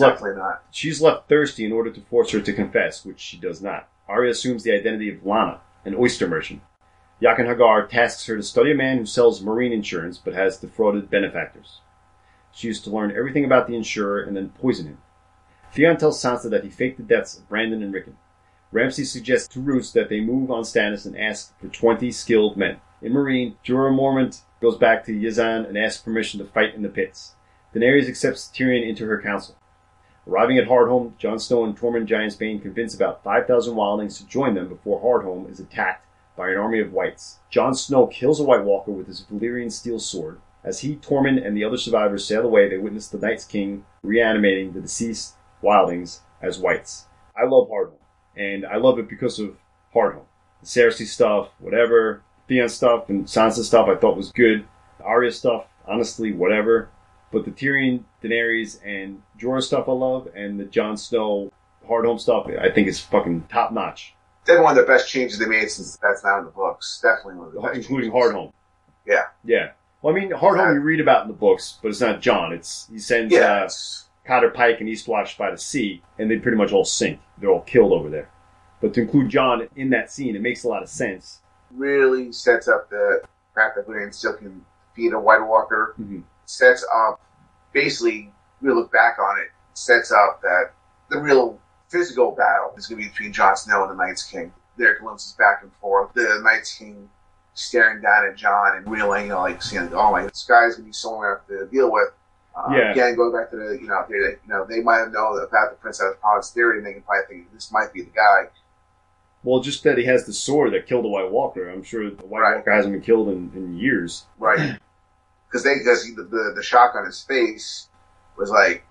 Speaker 1: left thirsty in order to force her to confess, which she does not. Arya assumes the identity of Lana, an oyster merchant. Jaqen H'ghar tasks her to study a man who sells marine insurance but has defrauded benefactors. She is to learn everything about the insurer and then poison him. Theon tells Sansa that he faked the deaths of Brandon and Rickon. Ramsay suggests to Roose that they move on Stannis and ask for 20 skilled men. In Meereen, Jorah Mormont goes back to Yazan and asks permission to fight in the pits. Daenerys accepts Tyrion into her council. Arriving at Hardhome, Jon Snow and Tormund Giantsbane convince about 5,000 wildlings to join them before Hardhome is attacked by an army of whites. Jon Snow kills a White Walker with his Valyrian steel sword. As he, Tormund, and the other survivors sail away, they witness the Night's King reanimating the deceased wildlings as whites. I love Hardhome, and I love it because of Hardhome. The Cersei stuff, whatever. Theon stuff and Sansa stuff I thought was good. The Arya stuff, honestly, whatever. But the Tyrion, Daenerys, and Jorah stuff I love, and the Jon Snow, Hardhome stuff I think is fucking top notch.
Speaker 4: Definitely one of the best changes they made since that's now in the books. Definitely one of the best
Speaker 1: including
Speaker 4: changes.
Speaker 1: Hardhome.
Speaker 4: Yeah.
Speaker 1: Yeah. Well, I mean, Hardhome you read about in the books, but it's not Jon. He sends Cotter Pike and Eastwatch by the sea, and they pretty much all sink. They're all killed over there. But to include Jon in that scene, it makes a lot of sense.
Speaker 4: Really sets up the fact that Valyrian still can feed a White Walker.
Speaker 1: Mm-hmm.
Speaker 4: Sets up, basically, we look back on it, sets up that the real physical battle is going to be between Jon Snow and the Night's King. Their glimpses back and forth. The Night's King staring down at Jon and reeling, seeing, oh my, this guy's going to be someone we have to deal with. Again, going back to the, they might have known about the Prince of Promise theory, and they can probably think this might be the guy.
Speaker 1: Well, just that he has the sword that killed the White Walker. I'm sure the White Walker hasn't been killed in years.
Speaker 4: Right. Because the shock on his face was like,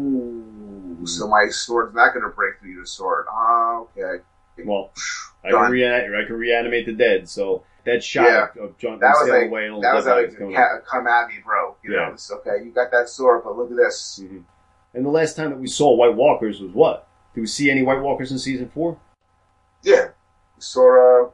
Speaker 4: ooh, so my sword's not going to break through your sword. Okay.
Speaker 1: Well, I can reanimate the dead, so that shot of Jon sailing away and all
Speaker 4: that was
Speaker 1: like,
Speaker 4: come at me, bro. You know, it's okay. You got that sword, but look at this.
Speaker 1: Mm-hmm. And the last time that we saw White Walkers was what? Did we see any White Walkers in season 4?
Speaker 4: Yeah, we saw.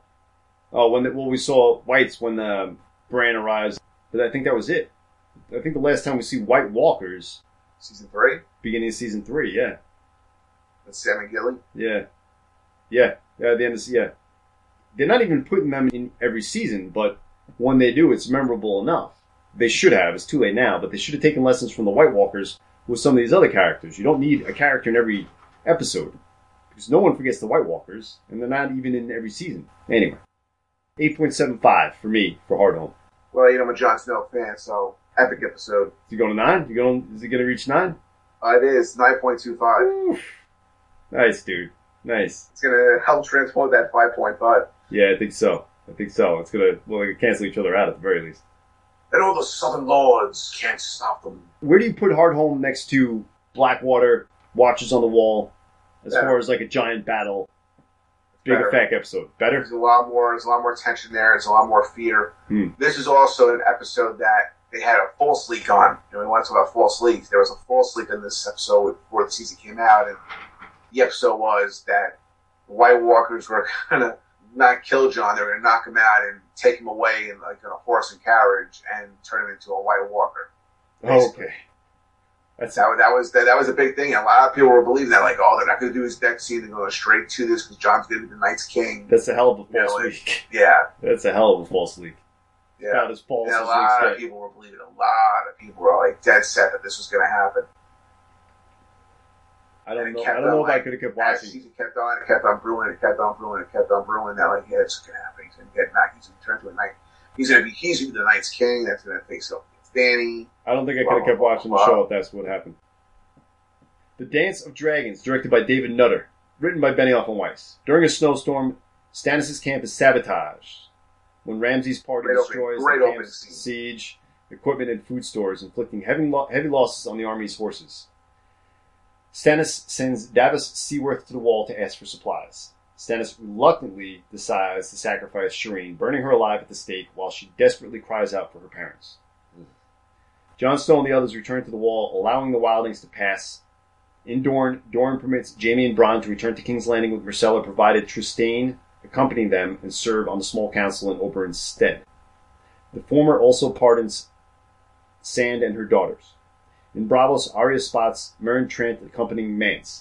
Speaker 1: We saw whites when Bran arrives, but I think that was it. I think the last time we see White Walkers
Speaker 4: Season 3?
Speaker 1: Beginning of season 3, yeah.
Speaker 4: With Sam and Gilly?
Speaker 1: Yeah. Yeah. At the end of yeah. They're not even putting them in every season, but when they do, it's memorable enough. They should have. It's too late now, but they should have taken lessons from the White Walkers with some of these other characters. You don't need a character in every episode. Because no one forgets the White Walkers, and they're not even in every season. Anyway. 8.75 for me, for Hard Home.
Speaker 4: Well, I'm a Jon Snow fan, so epic episode.
Speaker 1: Is he going to 9? Is he going to reach 9?
Speaker 4: It is 9.25.
Speaker 1: Oof. Nice, dude. Nice.
Speaker 4: It's going to help transform that 5.5.
Speaker 1: Yeah, I think so. It's going to cancel each other out at the very least.
Speaker 4: And all the Southern Lords can't stop them.
Speaker 1: Where do you put Hard Home next to Blackwater, Watchers on the Wall, as
Speaker 4: Better.
Speaker 1: far as like a giant battle, big
Speaker 4: Better.
Speaker 1: effect episode? Better?
Speaker 4: There's a lot more tension there. There's a lot more fear. This is also an episode that they had a false leak on. We want to talk about false leaks. There was a false leak in this episode before the season came out, and the episode was that the White Walkers were going to not kill Jon. They were going to knock him out and take him away in like a horse and carriage and turn him into a White Walker.
Speaker 1: Oh, okay.
Speaker 4: That was a big thing. A lot of people were believing that, like, they're not going to do his next scene. They're going straight to this because Jon's going to be the Night's King.
Speaker 1: That's a hell of a false leak.
Speaker 4: Yeah.
Speaker 1: That's a hell of a false leak.
Speaker 4: Yeah.
Speaker 1: About as false
Speaker 4: And
Speaker 1: as
Speaker 4: a lot
Speaker 1: we
Speaker 4: of people were believing. A lot of people were like dead set that this was going to happen.
Speaker 1: I don't know if I could have kept
Speaker 4: As
Speaker 1: watching.
Speaker 4: the season kept on, it kept on brewing. That like, yeah, it's going to happen. He's going to get knocked. He's going to turn to a knight. He's going to be the Night's King. That's going to face off against Dany.
Speaker 1: I don't think I could have kept watching the show if that's what happened. The Dance of Dragons, directed by David Nutter, written by Benioff and Weiss. During a snowstorm, Stannis' camp is sabotaged when Ramsay's party destroys the camp's siege, equipment, and food stores, inflicting heavy losses on the army's horses. Stannis sends Davos Seaworth to the Wall to ask for supplies. Stannis reluctantly decides to sacrifice Shireen, burning her alive at the stake while she desperately cries out for her parents. Jon Snow and the others return to the Wall, allowing the wildlings to pass. In Dorne, Dorne permits Jaime and Bronn to return to King's Landing with Myrcella, provided Trystane accompany them and serve on the small council in Oberyn's stead. The former also pardons Sand and her daughters. In Braavos, Arya spots Meryn Trant accompanying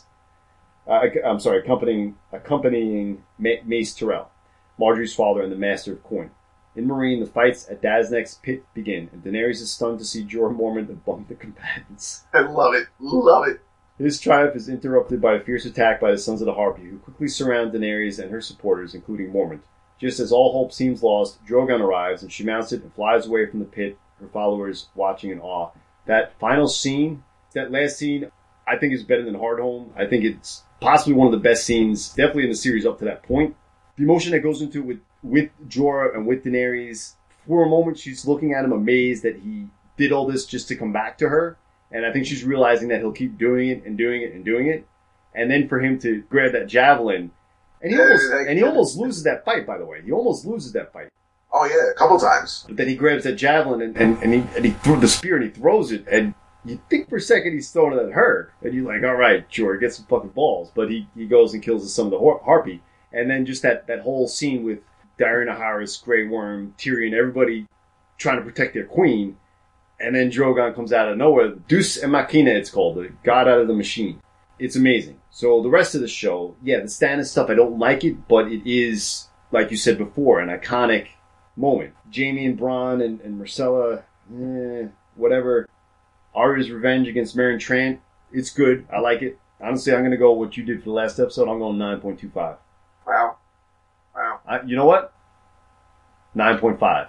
Speaker 1: accompanying Mace Tyrell, Marjorie's father and the Master of Coin. In Meereen, the fights at Daznak's pit begin, and Daenerys is stunned to see Jorah Mormont among the combatants.
Speaker 4: I love it. Love it.
Speaker 1: His triumph is interrupted by a fierce attack by the Sons of the Harpy, who quickly surround Daenerys and her supporters, including Mormont. Just as all hope seems lost, Drogon arrives, and she mounts it and flies away from the pit, her followers watching in awe. That final scene, that last scene, I think is better than Hard Home. I think it's possibly one of the best scenes, definitely in the series up to that point. The emotion that goes into it with Jorah and with Daenerys, for a moment she's looking at him amazed that he did all this just to come back to her. And I think she's realizing that he'll keep doing it and doing it and doing it. And then for him to grab that javelin. And he almost loses that fight, by the way. He almost loses that fight.
Speaker 4: Oh, yeah, a couple times.
Speaker 1: But then he grabs that javelin and he throws the spear and he throws it. And you think for a second he's throwing it at her. And you're like, all right, sure, get some fucking balls. But he goes and kills the Son of the Harpy. And then just that whole scene with Daenerys, Harris, Grey Worm, Tyrion, everybody trying to protect their queen. And then Drogon comes out of nowhere. Deus Ex Machina, it's called. The God out of the machine. It's amazing. So the rest of the show, yeah, the Stannis stuff, I don't like it, but it is, like you said before, an iconic moment. Jaime and Bronn and Myrcella, whatever. Arya's revenge against Meryn Trant, it's good. I like it. Honestly, I'm going to go what you did for the last episode. I'm going 9.25.
Speaker 4: Wow.
Speaker 1: You know what? 9.5.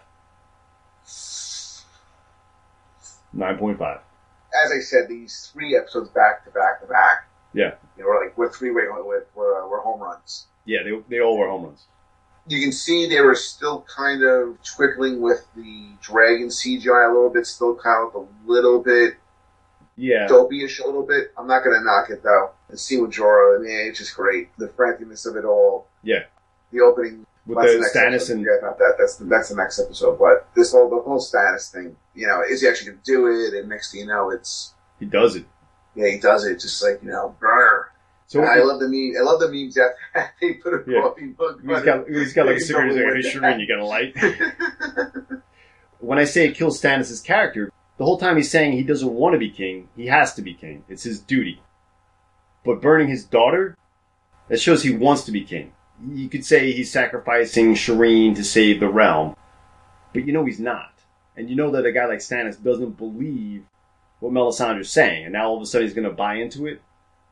Speaker 1: 9.5.
Speaker 4: As I said, these 3 episodes back to back to back.
Speaker 1: Yeah.
Speaker 4: We're three-way, we're home runs.
Speaker 1: Yeah, they all were home runs.
Speaker 4: You can see they were still kind of twiddling with the dragon CGI a little bit, still kind of a little bit dopey-ish a little bit. I'm not going to knock it, though. The scene with Jorah, it's just great. The franticness of it all.
Speaker 1: Yeah.
Speaker 4: The opening.
Speaker 1: With the Stannis and...
Speaker 4: Forget about that. That's the next episode. But the whole Stannis thing, is he actually going to do it? And next thing you know,
Speaker 1: he does it.
Speaker 4: Yeah, he does it. Just like, brr. So I love the meme. I love the memes that they put a coffee mug.
Speaker 1: He's got like a cigarette. He's like, hey, Shireen, you got a light? When I say it kills Stannis' character, the whole time he's saying he doesn't want to be king, he has to be king. It's his duty. But burning his daughter, that shows he wants to be king. You could say he's sacrificing Shireen to save the realm, but you know he's not. And you know that a guy like Stannis doesn't believe what Melisandre's saying, and now all of a sudden he's going to buy into it.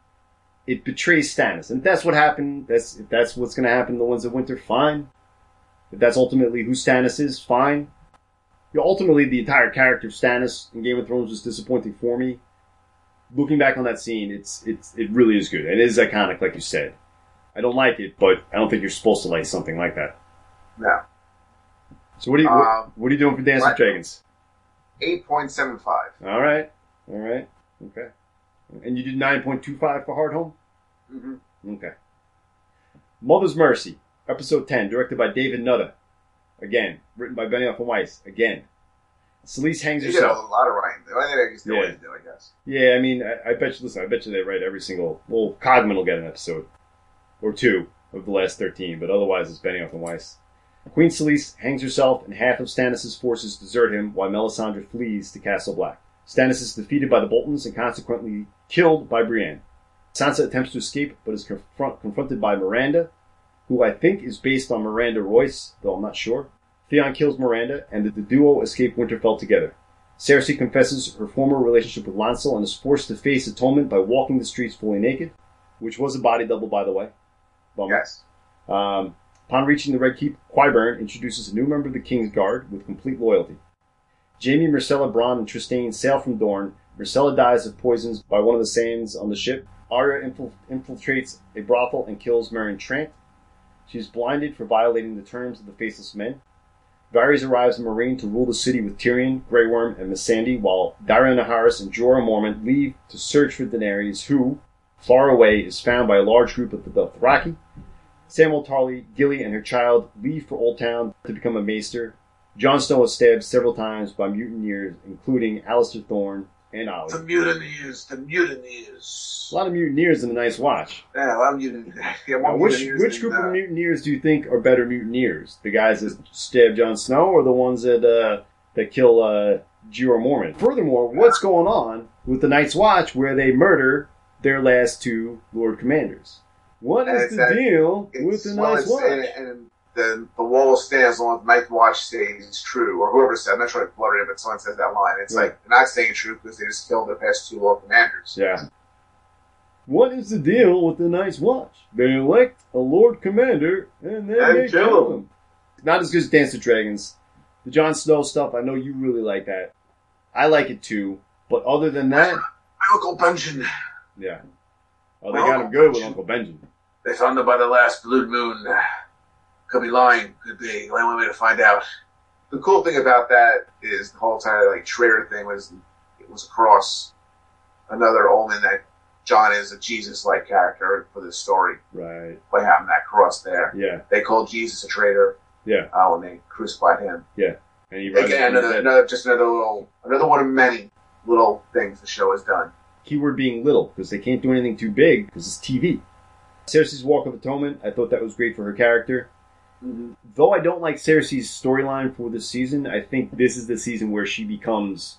Speaker 1: It betrays Stannis. And if that's what happened, if that's what's going to happen to the Winds of Winter, fine. If that's ultimately who Stannis is, fine. You know, ultimately, the entire character of Stannis in Game of Thrones was disappointing for me. Looking back on that scene, it really is good. It is iconic, like you said. I don't like it, but I don't think you're supposed to like something like that.
Speaker 4: No.
Speaker 1: So what are you doing for Dance with Dragons?
Speaker 4: 8.75.
Speaker 1: All right. Okay. And you did 9.25 for Hardhome?
Speaker 4: Mm-hmm.
Speaker 1: Okay. Mother's Mercy, episode 10, directed by David Nutter. Again, written by Benioff and Weiss. Again. Selyse hangs herself.
Speaker 4: He did a lot of writing. I think I still always do, I guess.
Speaker 1: Yeah, I mean, I bet you they write every single... Well, Cogman will get an episode. Or two of the last 13, but otherwise it's Benioff and Weiss. Queen Selyse hangs herself and half of Stannis' forces desert him while Melisandre flees to Castle Black. Stannis is defeated by the Boltons and consequently killed by Brienne. Sansa attempts to escape but is confronted by Miranda, who I think is based on Miranda Royce, though I'm not sure. Theon kills Miranda and the duo escape Winterfell together. Cersei confesses her former relationship with Lancel and is forced to face atonement by walking the streets fully naked, which was a body double, by the way. Bummer.
Speaker 4: Yes.
Speaker 1: Upon reaching the Red Keep, Qyburn introduces a new member of the King's Guard with complete loyalty. Jaime, Myrcella, Bronn, and Trystane sail from Dorne. Myrcella dies of poisons by one of the Sands on the ship. Arya infiltrates a brothel and kills Meryn Trant. She is blinded for violating the terms of the Faceless Men. Varys arrives in Meereen to rule the city with Tyrion, Grey Worm, and Missandei, while Daario Naharis and Jorah Mormont leave to search for Daenerys, who, far away, is found by a large group of the Dothraki. Samwell Tarly, Gilly, and her child leave for Old Town to become a maester. Jon Snow is stabbed several times by mutineers, including Alistair Thorne and Ollie.
Speaker 4: The mutineers.
Speaker 1: A lot of mutineers in a nice watch.
Speaker 4: Yeah, a lot of mutineers. Yeah,
Speaker 1: Now, which group of mutineers do you think are better mutineers? The guys that stab Jon Snow or the ones that kill Jorah Mormont? Furthermore, what's going on with the Night's Watch where they murder their last two Lord Commanders? What is the deal with the Night's Watch?
Speaker 4: And the wall stands as long as Night's Watch stays true, or whoever said, I'm not sure if Blood it, but someone says that line. It's like, they're not staying true because they just killed their past two Lord Commanders.
Speaker 1: Yeah. What is the deal with the Night's Watch? They elect a Lord Commander and then they kill him. Not as good as Dance with Dragons. The Jon Snow stuff, I know you really like that. I like it too. But other than that...
Speaker 4: My Uncle Benjen.
Speaker 1: Yeah. Oh, they got him good with Uncle Benjen.
Speaker 4: They found him by the last blood moon. Could be lying. Could be. The only way to find out. The cool thing about that is the whole entire traitor thing was it was across another omen that John is a Jesus-like character for this story.
Speaker 1: Right.
Speaker 4: By having that cross there.
Speaker 1: Yeah.
Speaker 4: They called Jesus a traitor.
Speaker 1: Yeah.
Speaker 4: When they crucified him.
Speaker 1: Yeah. And he
Speaker 4: again, another one of many little things the show has done.
Speaker 1: Keyword being little, because they can't do anything too big, because it's TV. Cersei's Walk of Atonement, I thought that was great for her character. Mm-hmm. Though I don't like Cersei's storyline for this season, I think this is the season where she becomes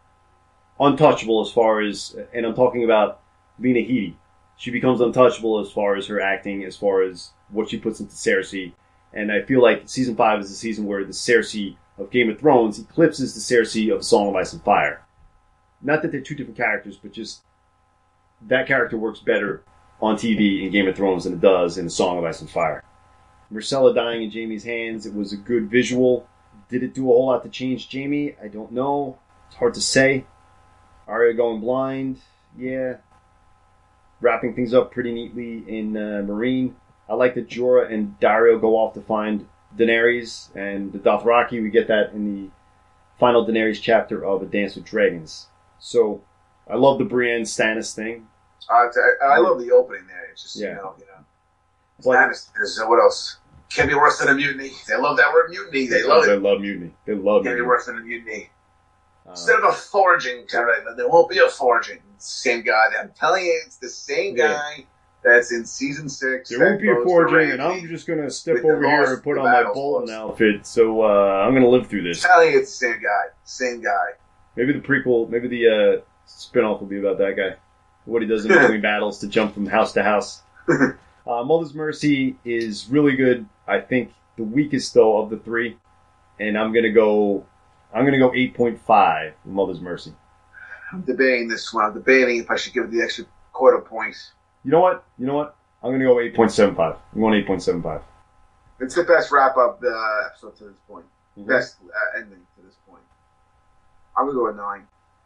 Speaker 1: untouchable as far as, and I'm talking about Lena Headey. She becomes untouchable as far as her acting, as far as what she puts into Cersei. And I feel like season 5 is the season where the Cersei of Game of Thrones eclipses the Cersei of Song of Ice and Fire. Not that they're two different characters, but just that character works better on TV in Game of Thrones than it does in the Song of Ice and Fire. Myrcella dying in Jaime's hands, it was a good visual. Did it do a whole lot to change Jaime? I don't know. It's hard to say. Arya going blind, yeah. Wrapping things up pretty neatly in Meereen. I like that Jorah and Daario go off to find Daenerys and the Dothraki. We get that in the final Daenerys chapter of A Dance with Dragons. So, I love the Brienne Stannis thing.
Speaker 4: I love the opening there. It's just, you know. Stannis, what else? Can't be worse than a mutiny. They love that word mutiny. They love it.
Speaker 1: They love mutiny. They love
Speaker 4: Can't
Speaker 1: mutiny.
Speaker 4: be worse than a mutiny. Instead of a foraging tournament, there won't be a foraging. Same guy. I'm telling you, it's the same guy that's in season 6.
Speaker 1: There won't be a foraging, and I'm just going to step over here and put on my Bolton outfit, so I'm going to live through this.
Speaker 4: I'm telling you, it's the same guy. Same guy.
Speaker 1: Maybe the prequel, maybe the spinoff will be about that guy. What he does in between battles to jump from house to house. Mother's Mercy is really good. I think the weakest though of the three, and I'm gonna go 8.5 with Mother's Mercy.
Speaker 4: I'm debating this one. I'm debating if I should give it the extra quarter point.
Speaker 1: You know what? I'm gonna go 8.75. I'm going 8.75.
Speaker 4: It's the best wrap up episode to this point.
Speaker 1: Mm-hmm.
Speaker 4: Best ending to this point. I'm gonna go with 9.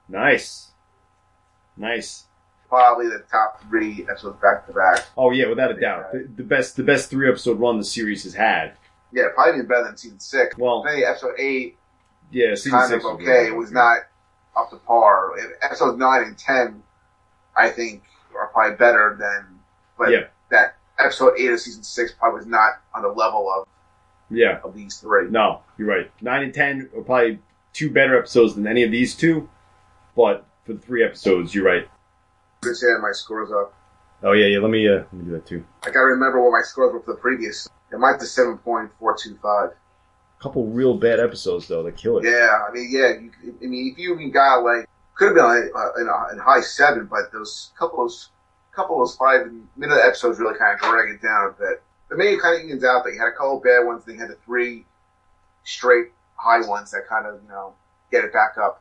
Speaker 1: Nice.
Speaker 4: Probably the top 3 episodes back to back.
Speaker 1: Oh yeah, without a doubt. The best 3-episode run the series has had.
Speaker 4: Yeah, probably even better than season 6.
Speaker 1: Well,
Speaker 4: maybe episode 8.
Speaker 1: Yeah, season
Speaker 4: kind
Speaker 1: 6
Speaker 4: of okay. It was not up to par. Episodes 9 and 10, I think, are probably better than. But that episode 8 of season 6 probably was not on the level of these 3.
Speaker 1: No, you're right. 9 and 10 are probably 2 better episodes than any of these 2. But for the 3 episodes, you're right.
Speaker 4: Good to have my scores up.
Speaker 1: Oh yeah. Let me do that too.
Speaker 4: I gotta remember what my scores were for the previous. It might be 7.425.
Speaker 1: A couple real bad episodes though that kill it.
Speaker 4: Yeah, I mean, if you even got like could have been in high 7, but those couple of those 5 middle episodes really kind of drag it down a bit. But maybe it kind of evens out. They had a couple of bad ones. They had the 3 straight high ones that kind of get it back up.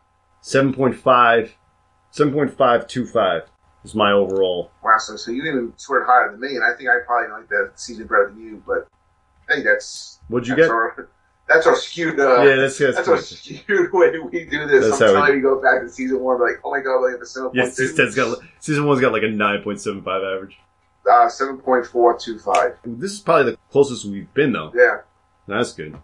Speaker 1: 7.525 is my overall.
Speaker 4: Wow, so you even scored higher than me, and I think I probably like that season better than you, but I think that's...
Speaker 1: What'd you get?
Speaker 4: That's our skewed...
Speaker 1: that's
Speaker 4: our skewed way we do this.
Speaker 1: That's
Speaker 4: I'm telling you, go back to season 1, like, oh my god, like a 7.2.
Speaker 1: Yes, season 1's got like a 9.75 average.
Speaker 4: 7.425.
Speaker 1: This is probably the closest we've been, though.
Speaker 4: Yeah.
Speaker 1: That's good.